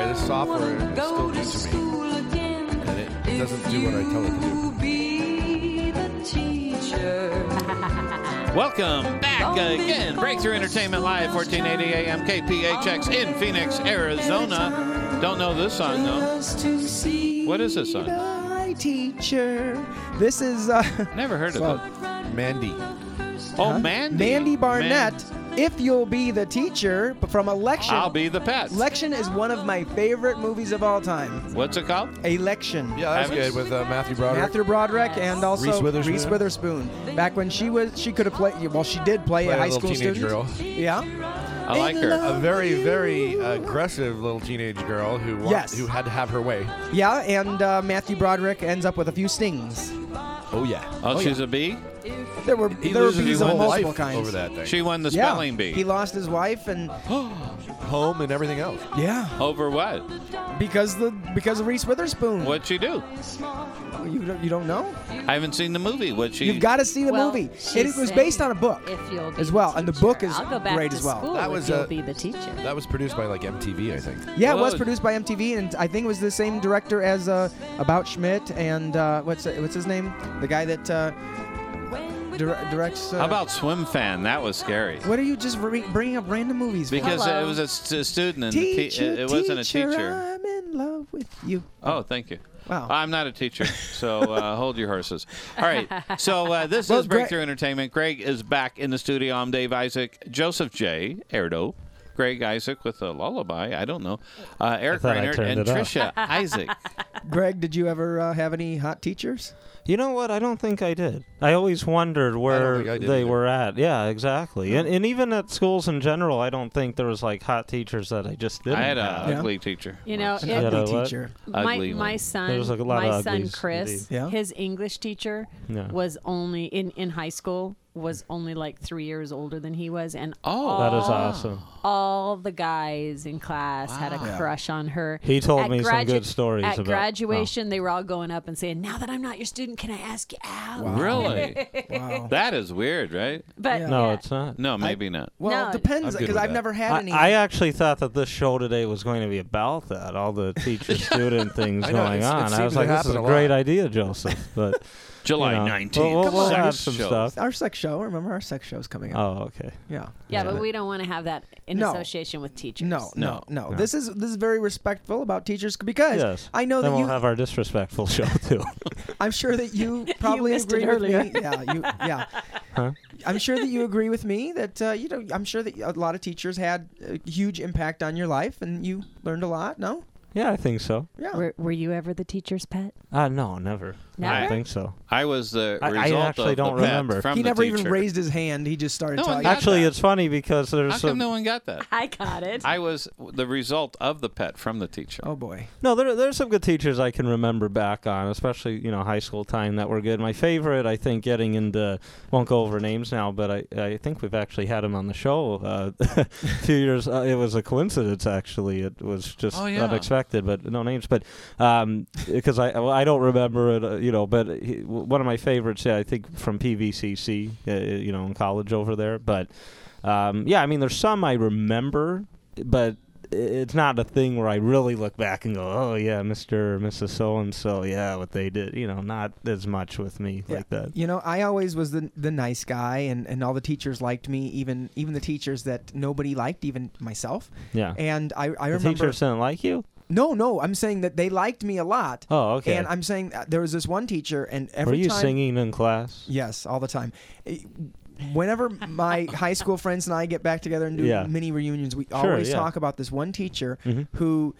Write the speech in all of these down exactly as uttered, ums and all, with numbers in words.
this software is still new to me, and it, it doesn't do what I tell it to do. Welcome back again. Breakthrough Entertainment Live, fourteen eighty A M K P H X in Phoenix, Arizona. Don't know this song, though. What is this song? My teacher. This is... Uh, Never heard of well, it. Mandy. Oh, huh? Mandy. Mandy Barnett. Man- If You'll Be the Teacher, from Election. I'll be the pet. Election is one of my favorite movies of all time. What's it called? Election. Yeah, that's Haven't- good with uh, Matthew Broderick. Matthew Broderick and also Reese Witherspoon. Reese Witherspoon. Back when she was, she could have played. Well, she did play Played a a high little school teenage student. girl. Yeah. I like her. A very, very aggressive little teenage girl who wa- Yes. who had to have her way. Yeah, and uh, Matthew Broderick ends up with a few stings. Oh yeah. Oh, Oh, she's yeah. a bee? There were He there were loses bees his of whole multiple life kinds. over that thing. She won the Yeah. spelling bee. He lost his wife and Home and everything else. yeah, Over what? because the because of Reese Witherspoon. What'd she do? You don't, you don't know? I haven't seen the movie. What she? You've got to see the Well, movie. she's It, it was based saying on a book if you'll be as well, the and the teacher. book is I'll go back great to as well. School That if was, you'll uh, be the teacher. That was produced by like M T V, I think. Yeah, it was Good. produced by M T V, and I think it was the same director as uh, About Schmidt and uh, what's what's his name? The guy that uh, dir- directs. Uh, How about Swim Fan? That was scary. What are you just re- bringing up random movies? for? Because Hello. it was a st- student and the te- Teacher, it, it wasn't a teacher. I'm in love with you. Oh, thank you. Wow. I'm not a teacher, so uh, hold your horses. All right. So uh, this Well, is Breakthrough Entertainment. Greg is back in the studio. I'm Dave Isaac, Joseph J. Erdo, Greg Isaac with a lullaby. I don't know. Uh, Eric thought I Reinert turned and it up. Trisha Isaac. Greg, did you ever uh, have any hot teachers? You know what? I don't think I did. I always wondered where think I did they either. were at. Yeah, exactly. And and even at schools in general, I don't think there was like hot teachers that I just didn't I had have. an Yeah. ugly teacher. You know, An Yeah, it, ugly what? teacher. my Ugly my one. son, There's, like, a lot my of son uglies, Chris, indeed. Yeah. his English teacher Yeah. was only in in high school was only like three years older than he was, and Oh. That is all- awesome. all the guys in class had a Wow. crush on her. He told At me some gradu- good stories At about- graduation, they were all going up and saying, "Now that I'm not your student, can I ask you out?" Really? Wow. That is weird, right? But Yeah. No, yeah. it's not. No, maybe not. Well, No. it depends I'm good because with I've that. never had I, any. I actually thought that this show today was going to be about that, all the teacher-student things I know, going it's- it on. I seems was to like, this is happen a a great lot. idea, Joseph. But July you know, nineteenth. We'll, we'll, we'll Sex have some show. stuff. Our sex show. Remember, our sex show's coming up. Oh, okay. Yeah. Yeah, Yeah. but we don't want to have that in No. association with teachers. No, no, No. no, No. This is this is very respectful about teachers because Yes. I know Then that we'll you. have our disrespectful show too. I'm sure that you probably missed agree it with earlier. me. Yeah, you. Yeah. Huh? I'm sure that you agree with me that uh, you know. I'm sure that a lot of teachers had a huge impact on your life, and you learned a lot. No. Yeah, I think so. Yeah. Were, were you ever the teacher's pet? Uh, no, never. I Never? don't think so. I was the I- I result actually of don't the pet remember. from he the never even teacher. raised his hand. He just started No one talking. got Actually, that. it's funny because there's How some, come no one got that? I got it. I was the result of the pet from the teacher. Oh boy. no, there there's some good teachers I can remember back on, especially you know high school time that were good. My favorite, I think, getting into won't go over names now, but I I think we've actually had him on the show uh, a few years. Uh, it was a coincidence actually. It was just Oh, yeah. unexpected, but no names. But um, because I well, I don't remember it, uh, you know. But he, one of my favorites, yeah, I think from P V C C, uh, you know, in college over there. But um, yeah, I mean, there's some I remember, but it's not a thing where I really look back and go, oh yeah, Mister or Missus So-and-so, yeah, what they did. You know, not as much with me Yeah. like that. You know, I always was the the nice guy, and, and all the teachers liked me, even even the teachers that nobody liked, even myself. Yeah. And I I The remember. teachers didn't like you? No, no, I'm saying that they liked me a lot. Oh, okay. And I'm saying uh, there was this one teacher, and every Were you time. singing in class? Yes, all the time. Eh, Whenever my high school friends and I get back together and do Yeah. mini reunions, we Sure, always yeah. talk about this one teacher Mhm. who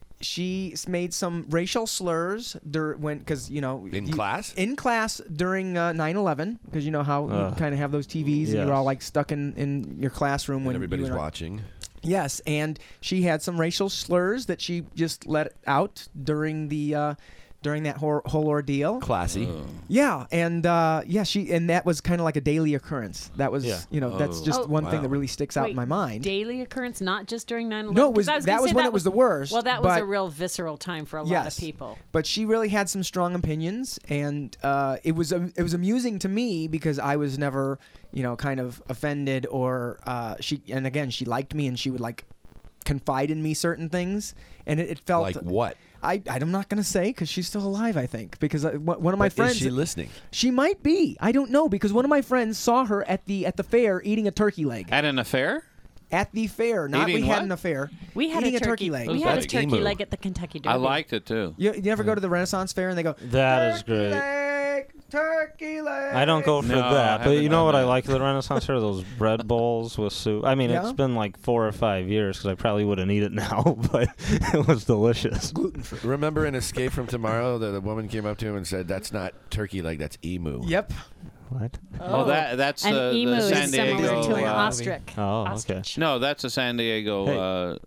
she s- made some racial slurs dur- when because you know In you- class? in class during uh, nine eleven because you know how you Ugh. kind of have those T Vs and you're Yes. all like stuck in, in your classroom when When everybody's you and I- watching. Yes, and she had some racial slurs that she just let out during the uh, during that whole, whole ordeal. Classy. Yeah, and uh, yeah, she and that was kind of like a daily occurrence. That was, Yeah. you know, that's Oh. just Oh, one thing wow. that really sticks out Wait, in my mind. Daily occurrence, not just during nine eleven? No, it was, 'Cause I was that gonna was say when that it was the worst. Well, that was but, a real visceral time for a lot Yes. of people. But she really had some strong opinions, and uh, it was um, it was amusing to me because I was never, you know, kind of offended or uh, she. And again, she liked me, and she would like confide in me certain things, and it, it felt Like what? I, I'm not going to say because she's still alive, I think. Because I, one of my But friends. Is she listening? She might be. I don't know because one of my friends saw her at the at the fair eating a turkey leg. At an affair? At the fair, not Eating we what? had an affair. We had eating a turkey, leg. We Who's had that? a turkey Emu. leg at the Kentucky Derby. I liked it too. You, you ever go to the Renaissance Fair and they go, That is turkey great. leg, turkey leg. I don't go for No, I that, but haven't you know done what I that. like at the Renaissance Fair? Those bread bowls with soup. I mean, Yeah? it's been like four or five years because I probably wouldn't eat it now, but it was delicious. Gluten free. Remember in Escape from Tomorrow, the, the woman came up to him and said, "That's not turkey leg, that's emu." Yep. What? Oh, that that's An the, emu the is San similar Diego. to an uh, ostrich. Oh, okay. Ostrich. No, that's a San Diego Hey. uh,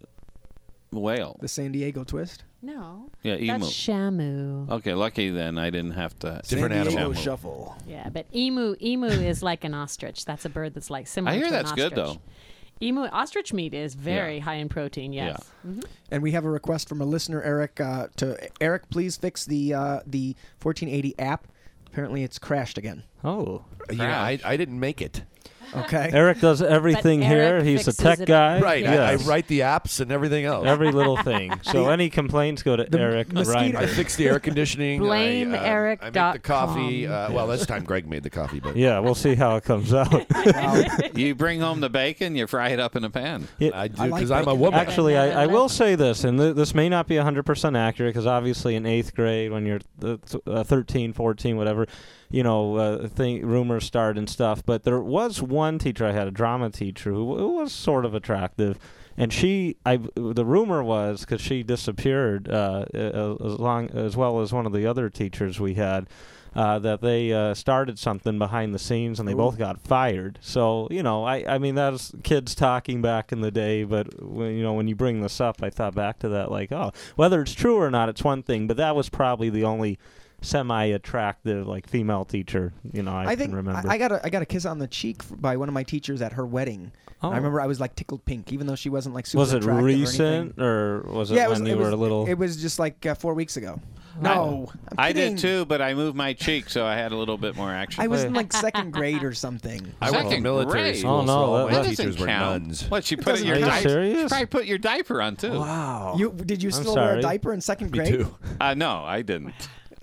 whale. The San Diego twist. No. Yeah, emu. That's shamu. Okay, lucky then I didn't have to. Different San Diego animal. shuffle. Yeah, but emu emu is like an ostrich. That's a bird that's like similar I hear to that's an good ostrich. though. Emu ostrich meat is very Yeah. high in protein. Yes. Mhm. And we have a request from a listener, Eric. Uh, to Eric, please fix the uh, the fourteen eighty app. Apparently, it's crashed again. Oh. Yeah, I, I didn't make it. Okay. Eric does everything here. Eric He's a fixes tech it. guy. Right, I, I Yes. write the apps and everything else. Every little thing. So any complaints, go to The Eric mosquito- I Reiner. fix the air conditioning. Blame I, uh, Eric I make dot the coffee. com. Uh, well, this time Greg made the coffee, but Yeah, we'll see how it comes out. Wow. You bring home the bacon, you fry it up in a pan. I do I like because I'm a bacon. woman. Actually, I, I will say this, and th- this may not be one hundred percent accurate because obviously in eighth grade, when you're th- th- uh, thirteen, fourteen, whatever, you know, uh, th- rumors start and stuff. But there was one teacher I had, a drama teacher, who, who was sort of attractive. And she, I, the rumor was, because she disappeared uh, as, long, as well as one of the other teachers we had, uh, that they uh, started something behind the scenes and they Ooh. both got fired. So, you know, I, I mean, that was kids talking back in the day, but, when, you know, when you bring this up, I thought back to that, like, oh, whether it's true or not, it's one thing, but that was probably the only semi-attractive, like, female teacher, you know, I, I think can remember. I, I got a I got a kiss on the cheek f- by one of my teachers at her wedding. Oh. I remember I was like tickled pink, even though she wasn't like super Was it attractive or recent, anything. or, was it Yeah, it when was. you it were was, a little... It was just like uh, four weeks ago. No, I'm I kidding. did too, but I moved my cheek, so I had a little bit more action. I was Wait. in like second grade or something. I went to Second military grade? school, Oh, no, so all that- my that teachers doesn't were count. nuns. What, she put doesn't your Are you count. diaper? serious? She probably put your diaper on too. Wow. You did you I'm still wear sorry. a diaper in second Me grade? too. Uh, no, I didn't.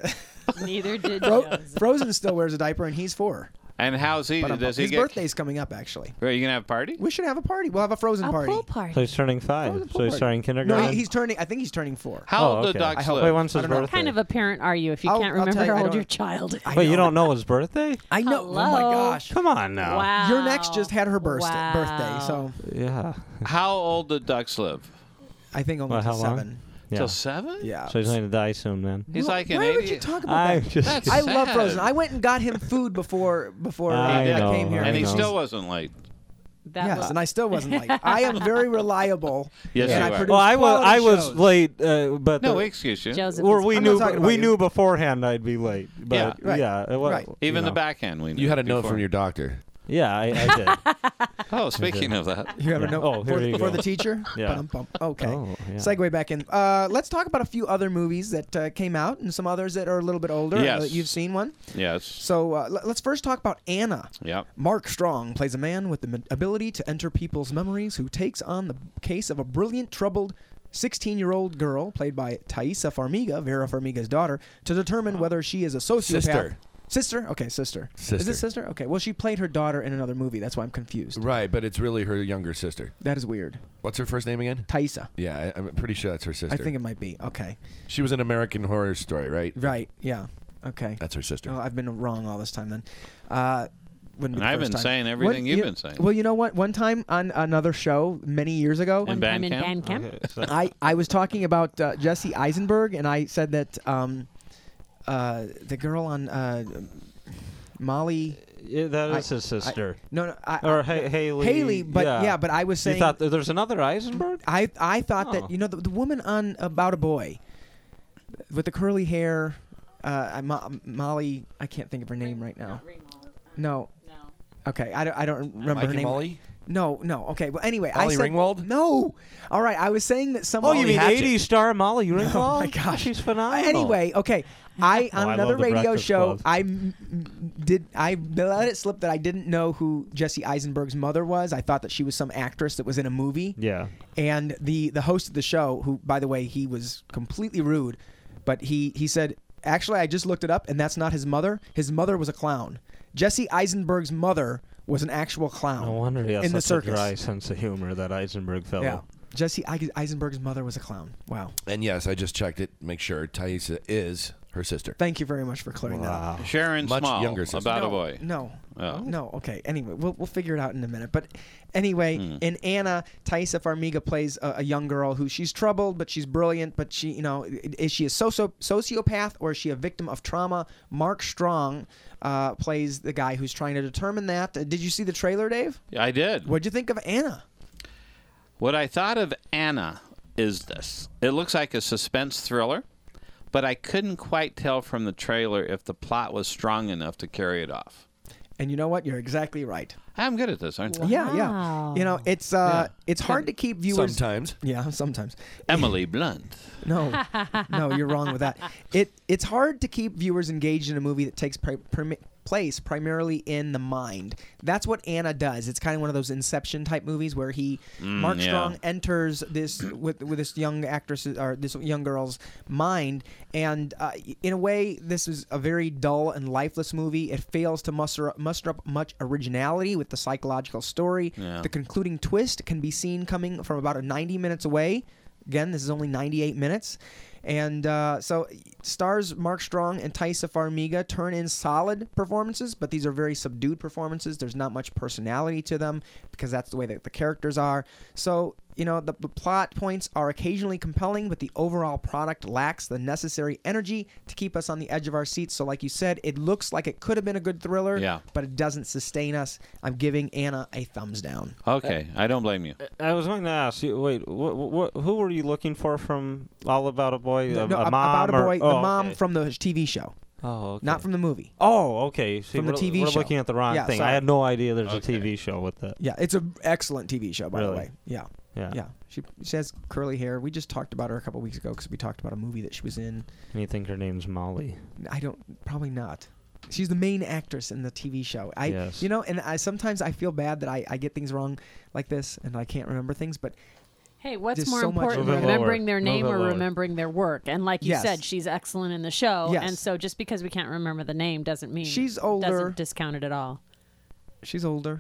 Neither did Fro- Joseph. Frozen still wears a diaper and he's four. And how's he? But I'm- Does he his get? birthday's coming up actually. Are you gonna have a party? We should have a party. We'll have a Frozen A party. pool party. So he's turning five. Frozen So pool he's party. starting No, kindergarten. he, he's turning. I think he's turning four. How oh, old okay. do ducks I hope- live? Wait, when's I his don't know. What birthday? kind of a parent are you if you I'll- can't I'll remember tell you, how I old don't- your child? I Wait, know. you don't know his birthday? I know. Oh my Hello? gosh. Come on now. Wow. Your next just had her birthday. Wow. Birthday. So Yeah. How old do ducks live? I think only Well, till how long? seven. Yeah. Till seven? Yeah. So he's going to die soon, man. He's Why- like an Why would you idiot. talk about I that? just. That's I love sad. Frozen. I went and got him food before before uh, I I know, came here. And he I know. still wasn't late. That yes, was, and I still wasn't late. I am very reliable. Yes, and you I are. produce Well, I was quality I was shows. late, uh, but No, the, we excuse you. Joseph. or is we I'm not knew talking about we you. knew beforehand I'd be late. But Yeah. Right. yeah, it wa- Right. Even you the know. backhand, we knew You had a note before. from your doctor. Yeah, I, I did. Oh, speaking of that, You have a note Oh, here for, you for go. the teacher? Yeah. Ba-dum-bum. Okay. Oh, yeah. Segue back in. Uh, let's talk about a few other movies that uh, came out and some others that are a little bit older. Yes. Uh, you've seen one. yes, So uh, l- let's first talk about Anna. yep. Mark Strong plays a man with the m- ability to enter people's memories who takes on the case of a brilliant, troubled sixteen-year-old girl, played by Thaisa Farmiga, Vera Farmiga's daughter, to determine whether she is a sociopath. Sister. Sister? Okay, sister. Is Sister. it sister? Okay. Well, she played her daughter in another movie. That's why I'm confused. Right, but it's really her younger sister. That is weird. What's her first name again? Thaisa. Yeah, I, I'm pretty sure that's her sister. I think it might be. Okay. she was an American Horror Story, right? Right. Yeah. Okay. That's her sister. Oh, I've been wrong all this time then. Uh, wouldn't be And the I've first been time. saying everything One- you've you- been saying. Well, you know what? One time on another show many years ago, In one time in Bandcamp? band camp. Okay, so- I, I was talking about uh, Jesse Eisenberg, and I said that um, uh, the girl on uh, Molly. yeah, that I- is his sister. No, no. I, or I- ha- Haley. Haley, but yeah. but I was You saying. thought th- there's another Eisenberg? I I thought Oh. that you know the, the woman on About a Boy, with the curly hair, uh, I- Mo- Molly. I can't think of her name right now. No. No. Okay, I don't, I don't remember her Mike and name. Molly? No, no. Okay. Well, anyway, I Molly said Ringwald? no. All right. I was saying that Oh, someone. you Molly mean Hatchet. eighties star Molly Ringwald? Oh my gosh, she's phenomenal. Anyway, okay. I on Oh, I another love the radio Breakfast show, Club. I m- m- did I let it slip that I didn't know who Jesse Eisenberg's mother was. I thought that she was some actress that was in a movie. Yeah. And the the host of the show, who by the way he was completely rude, but he he said, actually I just looked it up and that's not his mother. His mother was a clown. Jesse Eisenberg's mother was an actual clown. No wonder he has in the such a circus. dry sense of humor, that Eisenberg fellow. Yeah. Jesse Eis- Eisenberg's mother was a clown. Wow. And yes, I just checked it. Make sure Thaisa is her sister. Thank you very much for clearing that up. Wow. Sharon Much Small, younger sister. about no, a boy. No. Oh. No. Okay. Anyway, we'll we'll figure it out in a minute. But anyway, Hmm. in Anna, Thaisa Farmiga plays a, a young girl who she's troubled, but she's brilliant. But she, you know, i- is she a socio- sociopath or is she a victim of trauma? Mark Strong uh, plays the guy who's trying to determine that. Uh, did you see the trailer, Dave? Yeah, I did. What'd you think of Anna? What I thought of Anna is this. It looks like a suspense thriller, but I couldn't quite tell from the trailer if the plot was strong enough to carry it off. And you know what? You're exactly right. I'm good at this, aren't I? Yeah, yeah. Wow. You know, it's uh, Yeah. it's hard to keep viewers. Sometimes. Yeah, sometimes. Emily Blunt. No, no, you're wrong with that. It it's hard to keep viewers engaged in a movie that takes pri- prim- place primarily in the mind. That's what Anna does. It's kind of one of those Inception type movies where he Mark yeah. Strong enters this with with this young actress or this young girl's mind, and uh, in a way, this is a very dull and lifeless movie. It fails to muster muster up much originality with the psychological story. Yeah. The concluding twist can be seen coming from about a ninety minutes away. Again, this is only ninety-eight minutes. And uh, so stars Mark Strong and Thaisa Farmiga turn in solid performances, but these are very subdued performances. There's not much personality to them because that's the way that the characters are. So, you know, the, the plot points are occasionally compelling, but the overall product lacks the necessary energy to keep us on the edge of our seats. So like you said, it looks like it could have been a good thriller, Yeah. but it doesn't sustain us. I'm giving Anna a thumbs down. Okay, I don't blame you. I was going to ask you. Wait, wh- wh- who were you looking for from All About a Boy? No, a, no, a ab- mom about a or- boy, the oh, mom okay. from the T V show, Oh, okay. not from the movie. Oh, okay. See, From the we're, T V we're show. looking at the wrong Yeah, thing. sorry. I had no idea there's a Okay. T V show with that. Yeah, it's an excellent T V show, by the Really? way. Yeah, Yeah. yeah. She, she has curly hair. We just talked about her a couple weeks ago because we talked about a movie that she was in. And you think her name's Molly? I don't, probably not. She's the main actress in the T V show. I, Yes. you know, and I sometimes I feel bad that I, I get things wrong like this and I can't remember things, but Hey, what's There's more so much- important, Move it remembering lower. their Move name it or lower. remembering their work? And like you Yes. said, she's excellent in the show. Yes. And so just because we can't remember the name doesn't mean She's older. doesn't discount it at all. she's older.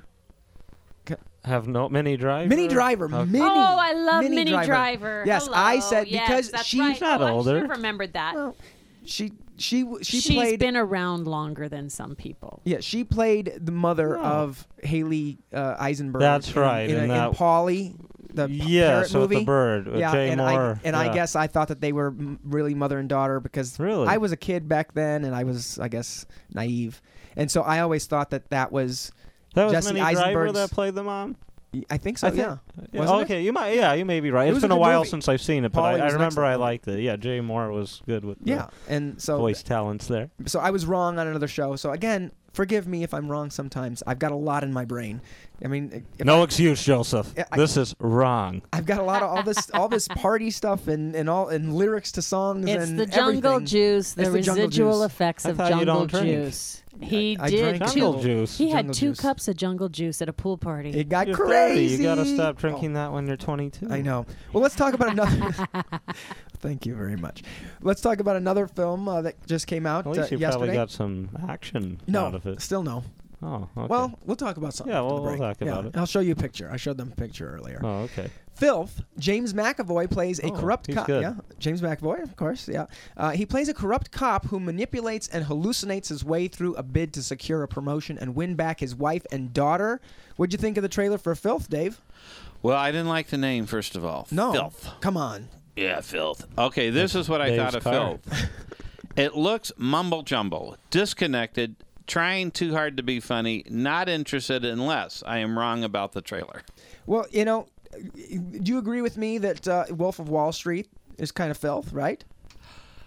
Have no Mini Driver? Minnie Driver. Okay. Minnie. oh, I love Minnie Minnie Driver. Driver. Yes, Hello. I said Yes, because that's she's right. not oh, I older. should have remembered that. Well, she she w- she She's played. been around longer than some people. Yeah, she played the mother Oh. of Haley uh, Eisenberg. That's in, right, In, in a, in that- Polly, the p- Yeah, parrot so with movie. the bird, with yeah, Jay and Moore. I and I yeah. guess I thought that they were m- really mother and daughter because Really? I was a kid back then and I was, I guess, naive, and so I always thought that that was. that was Jesse Minnie Driver Eisenberg's- that played the mom. I think so. I think- yeah. Yeah, Wasn't it? okay, you might. Yeah, you may be right. It It's was a been a good while movie. since I've seen it, but Polly I, I was an remember I excellent movie. liked it. Yeah, Jay Moore was good with the Yeah, and so voice talents there. so I was wrong on another show. So again, forgive me if I'm wrong sometimes. I've got a lot in my brain. I mean, if No excuse, Joseph. Yeah, I- this is wrong. I've got a lot of all this all this party stuff and, and all and lyrics to songs It's and the jungle everything. juice, the It's the jungle residual juice. effects I of thought you jungle don't drink. juice. He I did drank two. Jungle juice. He had Jungle two juice. cups of jungle juice at a pool party. It got You're crazy. thirty. You gotta stop drinking that when you're twenty-two. I know. Well, let's talk about another. Thank you very much. Let's talk about another film uh, that just came out At least uh, you yesterday. probably got some action no, out of it. still no. Oh, okay. Well, we'll talk about something. Yeah, after we'll- the we'll break. talk about Yeah, it. I'll show you a picture. I showed them a picture earlier. oh, okay. Filth. James McAvoy plays a Oh, corrupt he's cop. good. Yeah, James McAvoy, of course. Yeah, uh, he plays a corrupt cop who manipulates and hallucinates his way through a bid to secure a promotion and win back his wife and daughter. What'd you think of the trailer for Filth, Dave? Well, I didn't like the name, first of all. No, Filth. come on. Yeah, filth. Okay, this is what I Dave's thought of car. filth. It looks mumble jumble, disconnected, trying too hard to be funny, not interested unless I am wrong about the trailer. Well, you know, do you agree with me that uh, Wolf of Wall Street is kind of filth, right?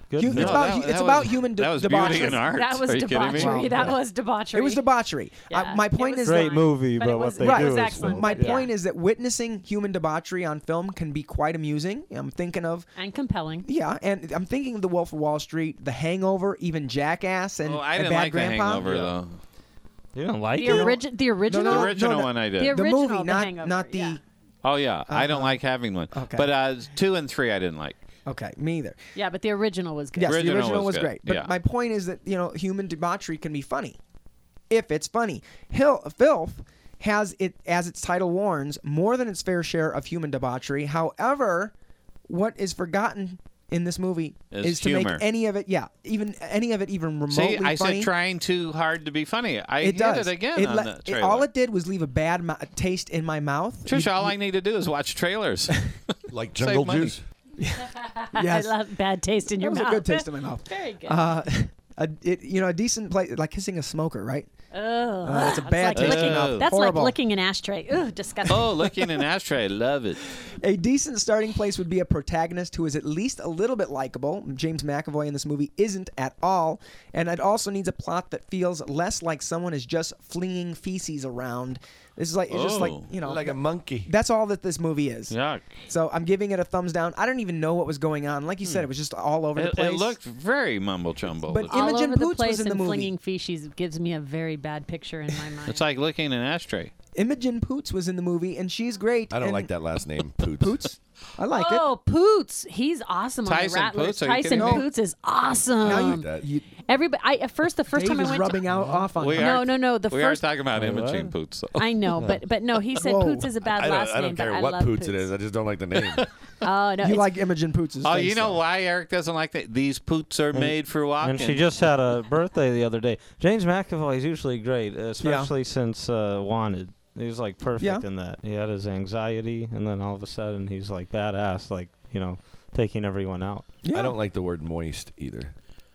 Good. Hu- film. it's No, about that- hu- that it's was- about human de- that was debauchery. beauty and art. That was Are you kidding me? debauchery. Wow. That was debauchery. It was debauchery. Yeah, I, my it point was is Great fine, movie, but but it what was- they Right. do It was is excellent. My Yeah. point is that witnessing human debauchery on film can be quite amusing. I'm thinking of And compelling. yeah, and I'm thinking of The Wolf of Wall Street, The Hangover, even Jackass, and, Oh, I and didn't Bad like Grandpa. The Hangover though. You don't like The, it? origi- the original. No, The no, original no, one I The did. The original, movie, The not Hangover, not the. yeah. Oh yeah, I don't Uh-huh. like having one. Okay. But uh, two and three I didn't like. Okay, me either. Yeah, but the original was good. Yes, Original the original was was, good, great. But yeah. my point is that you know human debauchery can be funny, if it's funny. Hill Filth has it as its title warns more than its fair share of human debauchery. However, what is forgotten in this movie Is is to humor. make any of it, yeah, even any of it even remotely See, I funny. said trying too hard to be funny. I it hit does. it again It on le- the it- trailer. all it did was leave a bad mo- taste in my mouth. Trish, You- all you- I need to do is watch trailers. Like Save Jungle money. Juice. Yes. I love bad taste in That your was mouth. a good taste in my mouth. Very good. Uh, a, it, you know, a decent place like kissing a smoker, right? Ugh. Uh, it's a That's bad like tasting licking- mouth. That's Horrible. like licking an ashtray. Ugh, disgusting. oh, licking an ashtray. Love it. A decent starting place would be a protagonist who is at least a little bit likable. James McAvoy in this movie isn't at all, and it also needs a plot that feels less like someone is just flinging feces around. This is like it's just like Oh. you know Like a monkey. that's all that this movie is. Yuck. So I'm giving it a thumbs down. I don't even know what was going on. Like you said, it was just all over the It, place. it looked very mumble jumble. But It's, All Imogen over the Poots place was in the and movie. flinging feces gives me a very bad picture in my mind. it's like licking an ashtray. Imogen Poots was in the movie, and she's great. I don't and like that last name, Poots. Poots. I like oh, Poots. He's awesome on Tyson the Rattlers. Poots, are you Tyson kidding me? Poots is awesome. it. Now you, that. you Everybody, I, at first, the first Dave time I is went rubbing to, out off on We you. are- No, no, no. The we first, are talking about Wait, what? Imogen Poots. So. I know, but but no, he said Whoa. Poots is a bad I don't, last I don't name. care but I what love Poots it is. I just don't like the name. Oh no, You it's- like Imogen Poots' Oh, face, you know though. why Eric doesn't like that? These poots are made for walking. And she just had a birthday the other day. James McAvoy is usually great, especially since uh, Wanted. He was like perfect Yeah. in that. He had his anxiety, and then all of a sudden he's like badass, like you know, taking everyone out. Yeah. I don't like the word moist either.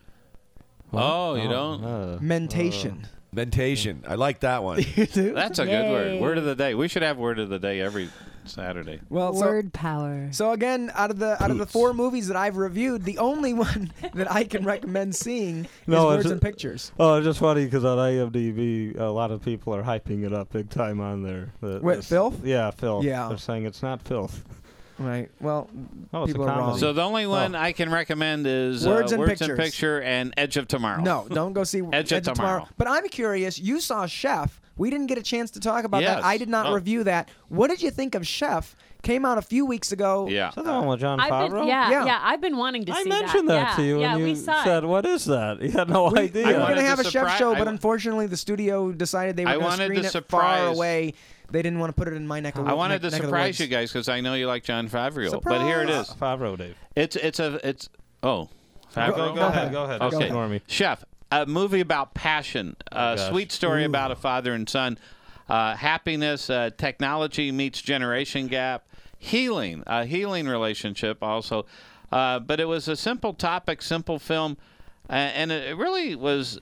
Oh, you don't? Uh, Mentation. Mentation. I like that one. You do? That's a good Yay. word. Word of the day. We should have word of the day every Saturday. Well, so, word power. so again, out of the out of the Poots. four movies that I've reviewed, the only one that I can recommend seeing No, is it's Words a- and Pictures. Oh, it's just funny because on IMDb, a lot of people are hyping it up big time on there. The, What, this- filth? Yeah, filth. Yeah. They're saying it's not filth. Right. Well, Oh, it's a people are wrong. comedy. So the only one I can recommend is Words uh, and Words and Pictures. Picture and Edge of Tomorrow. no, don't go see Edge of Tomorrow. But I'm curious. You saw Chef. We didn't get a chance to talk about Yes. that. I did not Oh. review that. What did you think of Chef? Came out a few weeks ago. Yeah. Is that the one with John I've Favreau? been, yeah, Yeah. yeah, I've been wanting to I see mentioned that, yeah, to you, yeah, and we you saw said, it. "What is that?" You had no We, idea. we were wanted going to have to a chef surpri- show, I but w- unfortunately, the studio decided they were I going to wanted screen to it surprise- far away. They didn't want to put it in my neck of I wanted neck, to neck of the surprise woods. you guys because I know you like John Favreau. But here it is. Favreau, Dave. It's it's a it's oh. Favreau. Go- Go ahead. Go ahead. Okay. Just ignore me. Chef, a movie about passion, a gosh. sweet story about a father and son, uh, happiness, uh, technology meets generation gap, healing, a healing relationship also. Uh, but it was a simple topic, simple film, uh, and it really was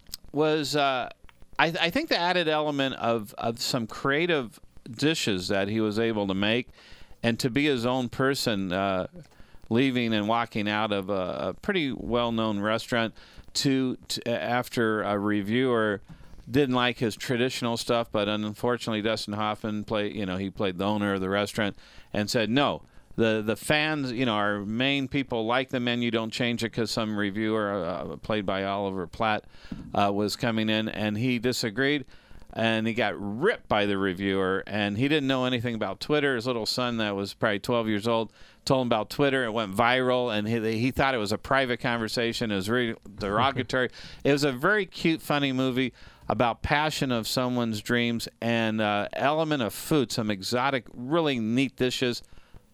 was. Uh, I, I think the added element of of some creative dishes that he was able to make, and to be his own person. Uh, leaving and walking out of a, a pretty well-known restaurant to, to after a reviewer didn't like his traditional stuff, but unfortunately Dustin Hoffman played, you know, he played the owner of the restaurant and said, no, the the fans, you know, our main people like the menu, don't change it because some reviewer uh, played by Oliver Platt uh, was coming in and he disagreed. And he got ripped by the reviewer, and he didn't know anything about Twitter. His little son, that was probably twelve years old, told him about Twitter. It went viral, and he, he thought it was a private conversation. It was really derogatory. It was a very cute, funny movie about passion of someone's dreams and uh, element of food, some exotic, really neat dishes.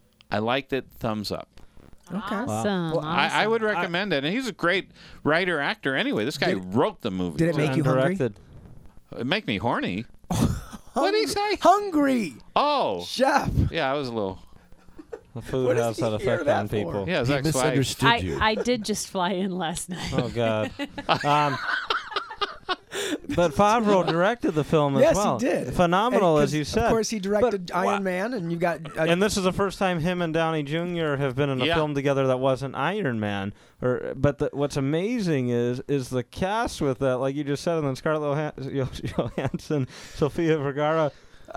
I liked it. Thumbs up. Okay. Awesome. Well, I, I awesome. would recommend it. And he's a great writer, actor anyway. This guy Did- wrote the movie. did it make And you hungry? directed. It make me horny. What did he say? Hungry Oh. Chef. Yeah, I was a little. The food What does has he that hear effect that on for? people. Yeah, his He ex-wife. misunderstood I, you. I did just fly in last night. Oh God. um, but Favreau directed the film as yes, well. he did. Phenomenal, And as 'cause, you said. Of course, he directed But, Iron wow. Man, and you got. Uh, And this is the first time him and Downey Junior have been in a Yeah. film together that wasn't Iron Man. Or, but the, what's amazing is is the cast with that, like you just said, and then Scarlett Johan- Johansson, Sofia Vergara,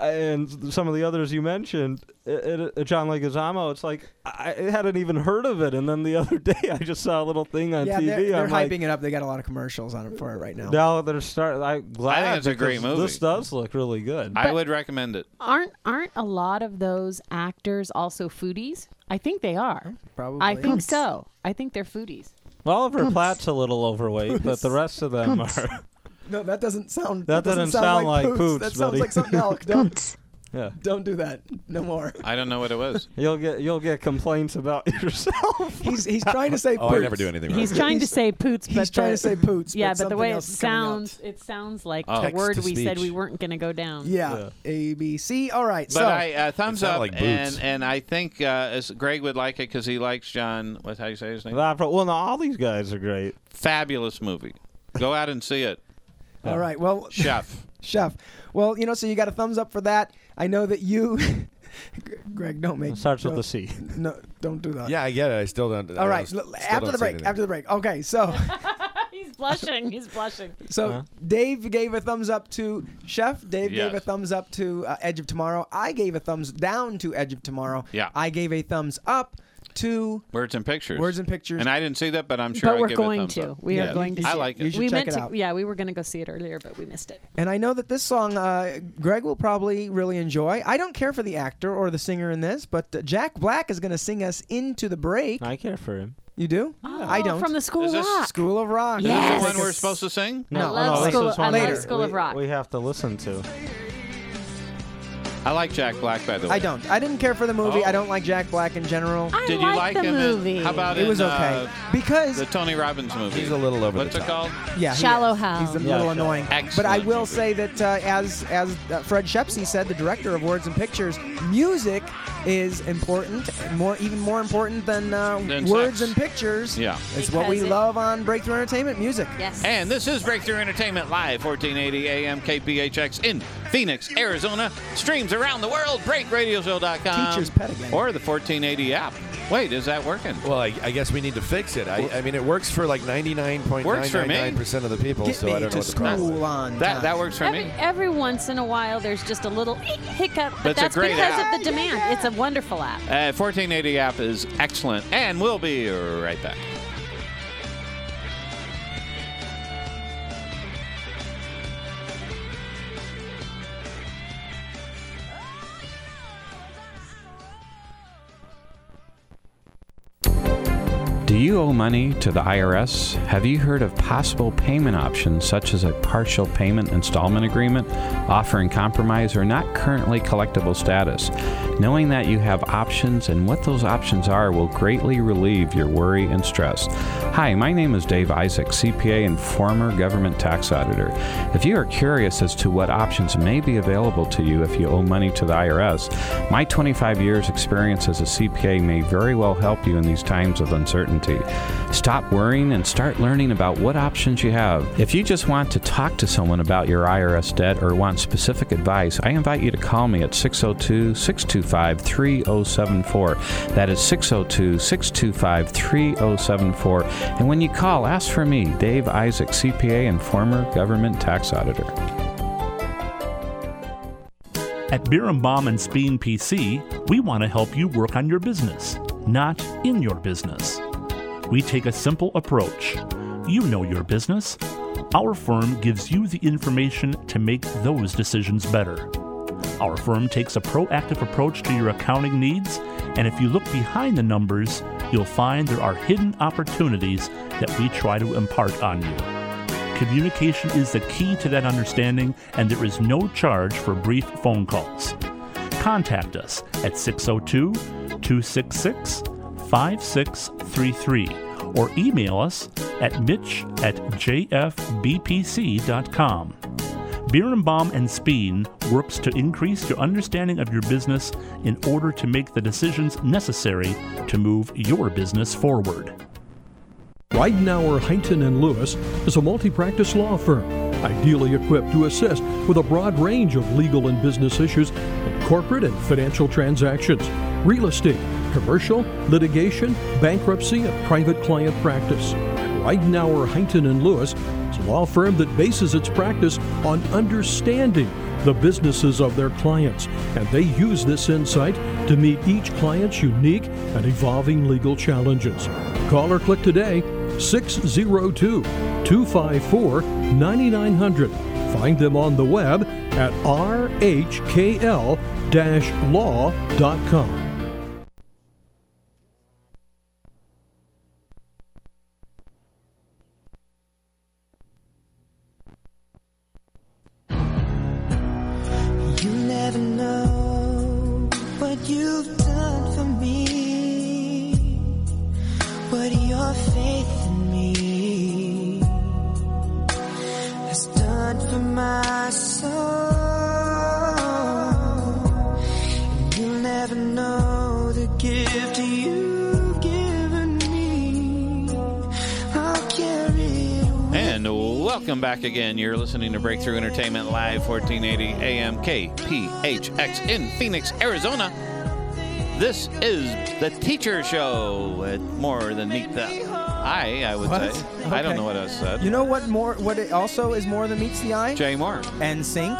and some of the others you mentioned, it, it, John Leguizamo. It's like I hadn't even heard of it, and then the other day I just saw a little thing on yeah, T V. they're, they're I'm hyping like, it up. They got a lot of commercials on it for it right now. now they're start. I'm glad I think it's a great because movie. This does look really good. I would recommend it. Aren't aren't a lot of those actors also foodies? I think they are. Probably. I think so. I think they're foodies. Oliver Platt's a little overweight, but the rest of them are. No, that doesn't sound. That doesn't doesn't sound like Poots. Poots, That sounds buddy. like something else. Don't, Yeah. don't do that. No more. I don't know what it was. You'll get you'll get complaints about yourself. He's he's trying to say Oh, Poots. I never do anything wrong. He's trying to say poots, but He's trying the- to say Poots. yeah, but but the way something it else is coming out. sounds, it sounds like Oh. the Text word to we said speech. we weren't going to go down. Yeah. Yeah. A B C. All right. But so I uh, thumbs It sounded up, like and Boots. and I think uh, as Greg would like it because he likes John. What's how you say his name? Well, no, all these guys are great. Fabulous movie. Go out and see it, all right. Well, Chef. Chef. Well, you know, so you got a thumbs up for that. I know that you, Greg. Don't make. It starts with don't- a C. No, don't do that. Yeah, I get it. I still don't. All I right. still l- After don't the say break. anything. After the break. Okay. So. He's blushing. He's blushing. So Uh-huh. Dave gave a thumbs up to Chef. Dave gave Yes. a thumbs up to uh, Edge of Tomorrow. I gave a thumbs down to Edge of Tomorrow. Yeah. I gave a thumbs up to Words and pictures. Words and Pictures. And I didn't see that, but I'm sure but I we're give going it a thumbs to. up. We Yeah. are going to. I see like You it. should we check meant it to. out. Yeah, we were going to go see it earlier, but we missed it. And I know that this song uh, Greg will probably really enjoy. I don't care for the actor or the singer in this, but uh, Jack Black is going to sing us into the break. I care for him. You do? Oh, I don't. From the School Is of this Rock. School of Rock. Is Yes. this the one Like we're a- supposed to sing? No, I love no, this School- is one I love we- School of we- Rock. We have to listen to. I like Jack Black, by the way. I don't. I didn't care for the movie. Oh. I don't like Jack Black in general. I Did you like like the him movie. in? How about It in, was okay uh, because the Tony Robbins movie? He's a little over What's the it top. called? yeah, he Shallow is. Hal. He's a Yeah, little Shallow. annoying. Excellent But I will movie. say that uh, as as uh, Fred Shepsey said, the director of Words and Pictures, music is important, more even more important than, uh, Than words sex. and pictures. Yeah. It's what we Because it- love on Breakthrough Entertainment music. Yes. And this is Breakthrough Entertainment Live, fourteen eighty A M K P H X in Phoenix, Arizona. Streams around the world, break radio show dot com. Teacher's pet again. Or the fourteen eighty app. Wait, is that working? Well, I, I guess we need to fix it. I, I mean, it works for like ninety-nine point nine Works for nine me. nine percent of the people, Get so me I don't to know what the problem school is. on That time. that works for Every, me. every once in a while, there's just a little hiccup, but It's a that's great because app. of the demand. It's a wonderful app. Uh, fourteen eighty app is excellent, and we'll be right back. Do you owe money to the I R S? Have you heard of possible payment options such as a partial payment installment agreement, offering compromise or not currently collectible status? Knowing that you have options and what those options are will greatly relieve your worry and stress. Hi, my name is Dave Isaac, C P A and former government tax auditor. If you are curious as to what options may be available to you if you owe money to the I R S, my twenty-five years experience as a C P A may very well help you in these times of uncertainty. Stop worrying and start learning about what options you have. If you just want to talk to someone about your I R S debt or want specific advice, I invite you to call me at six oh two, six two five, three oh seven four. That is six oh two, six two five, three oh seven four. And when you call, ask for me, Dave Isaac, C P A and former government tax auditor. At Birnbaum and Speen P C, we want to help you work on your business, not in your business. We take a simple approach. You know your business. Our firm gives you the information to make those decisions better. Our firm takes a proactive approach to your accounting needs, and if you look behind the numbers, you'll find there are hidden opportunities that we try to impart on you. Communication is the key to that understanding, and there is no charge for brief phone calls. Contact us at six oh two, two six six, five six three three or email us at mitch at j f b p c dot com. Birnbaum and Speen works to increase your understanding of your business in order to make the decisions necessary to move your business forward. Ridenour, Heighton and Lewis is a multi-practice law firm, ideally equipped to assist with a broad range of legal and business issues in corporate and financial transactions, real estate, commercial, litigation, bankruptcy, and private client practice. Ridenour, Heighton and Lewis is a law firm that bases its practice on understanding the businesses of their clients, and they use this insight to meet each client's unique and evolving legal challenges. Call or click today, six oh two, two five four, nine nine hundred. Find them on the web at r h k l dash law dot com. You never know what you've done for me, what your faith in me has done for my soul. And you'll never know the gift you've given me. I'll carry it away. And welcome back again. You're listening to Breakthrough Entertainment Live, fourteen eighty A M K P H X in Phoenix, Arizona. This is the Teacher Show. With more than meet the eye, I would What? say. I don't Okay. know what else said. You know what more? What it also is more than meets the eye? Jay Moore. N Sync,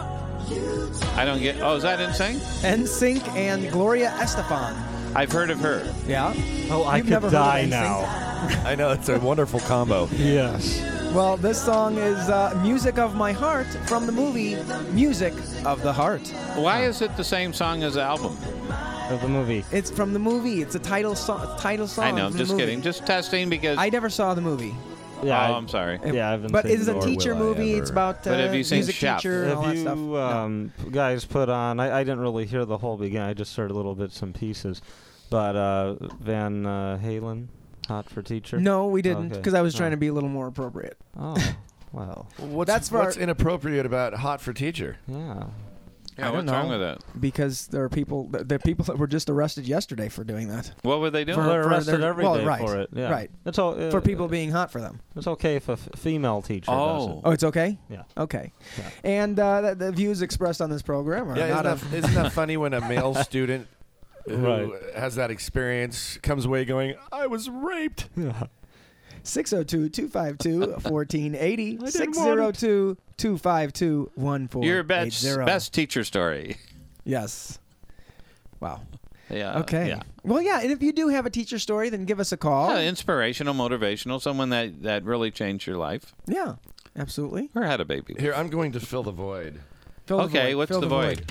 I don't get. Oh, is that Insane? N Sync, and Gloria Estefan. I've heard of her. Yeah. Oh, I You've could never heard of die N Sync? now. I know, it's a wonderful combo. Yes. Well, this song is uh, "Music of My Heart" from the movie "Music of the Heart." Why is it the same song as the album? Of the movie. It's from the movie. It's a title song. Title song. I know. from the Just movie. kidding. Just testing because. I never saw the movie. Yeah, oh, I- I'm sorry. Yeah, I haven't But seen it's a it. teacher will I movie. ever. It's about uh, But have you seen music Chef? teacher and all Have that you stuff. No. um, guys put on? I, I didn't really hear the whole beginning. I just heard little bits and pieces. But uh, Van uh, Halen, Hot for Teacher. No, we didn't, Okay. because I was trying Oh. to be a little more appropriate. Oh, well, What's, That's for what's our- inappropriate about Hot for Teacher? yeah. Yeah, I what's don't wrong know. with that? Because there are people, there are people that were just arrested yesterday for doing that. What were they doing? For- Well, they're for arrested their- every day well, right, for it. Yeah. right. It's all, uh, For people being hot for them. It's okay if a f- female teacher does Oh. it. Oh, it's okay? Yeah. Okay. Yeah. And uh, the, the views expressed on this program are Yeah, not isn't of... that, isn't that funny when a male student who Right. has that experience comes away going, I was raped? Yeah. six oh two, two five two, one four eight zero. didn't six want oh it. two, two five two, one four eight zero. Your best best teacher story. Yes. Wow. Yeah. Okay. Yeah. Well, yeah, and if you do have a teacher story, then give us a call. Yeah, inspirational, motivational, someone that, that really changed your life Yeah, absolutely. or had a baby. Here, I'm going to fill the void. Fill the Okay, void. what's Fill the void?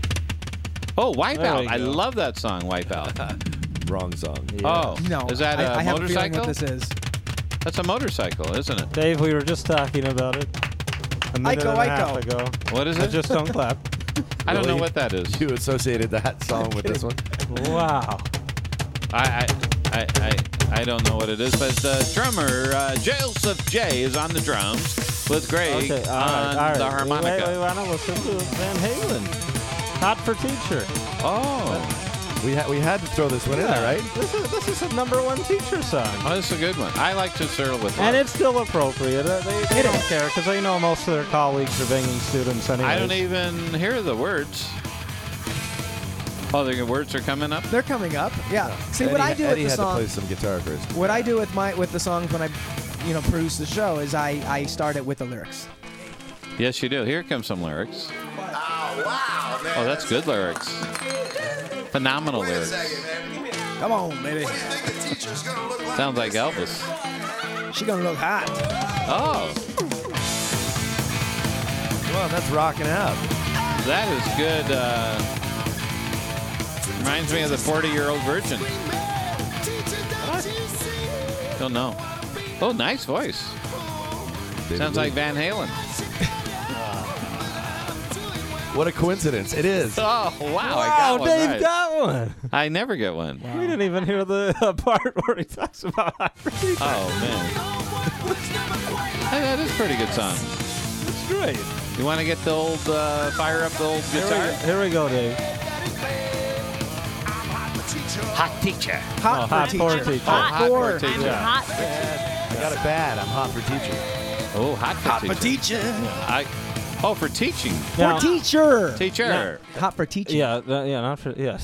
Oh, There Wipeout. we I go. love that song, Wipeout. Wrong song. Oh, No. is that a I, I have a feeling motorcycle? what this is. That's a motorcycle, isn't it? Dave, we were just talking about it a minute Iko, and a half Iko. ago. What is I it? just don't clap. I don't know Really? what that is. You associated that song with this one? Wow. I, I, I, I, I don't know what it is, but the drummer, uh, Joseph J, is on the drums with Greg Okay, all on right, all right. the harmonica. Wait, wait, why not listen to Van Halen? Hot for Teacher. Oh. We, ha- we had to throw this one in there, right? This is this is a number one teacher song. Oh, that's a good one. I like to serve with And love. it's still appropriate. Uh, they they don't care because they know most of their colleagues are banging students anyway. I don't even hear the words. Oh, the words are coming up? They're coming up. Yeah. See, what Eddie- I do Eddie with the had to play song, some guitar first. what I do with my with the songs when I, you know, produce the show is I I start it with the lyrics. Yes, you do. Here comes some lyrics. Oh, that's good lyrics. Phenomenal lyrics. Come on, baby. Sounds like Elvis. She gonna look hot. Oh, Well, that's rocking out. that is good. Uh, reminds me of the forty-year-old virgin. Don't know. Oh, nice voice. Sounds like Van Halen. What a coincidence. It is. Oh, wow. I Wow, got one Dave right. got one. I never get one. We didn't even hear the uh, part where he talks about hot for teacher. Oh, man. Hey, that is a pretty good song. It's great. You want to get the old, uh, fire up the old Here we, guitar? go. Here we go, Dave. Hot teacher. Hot Oh, for hot teacher. for teacher. Hot Hot for for teacher. I'm Yeah. hot for teacher. I got it bad. I'm hot for teaching. Oh, hot for Hot teaching. for teaching. I, oh, for teaching. Now- For teacher. Teacher. Hot for teaching. Yeah, uh, yeah, not for yeah.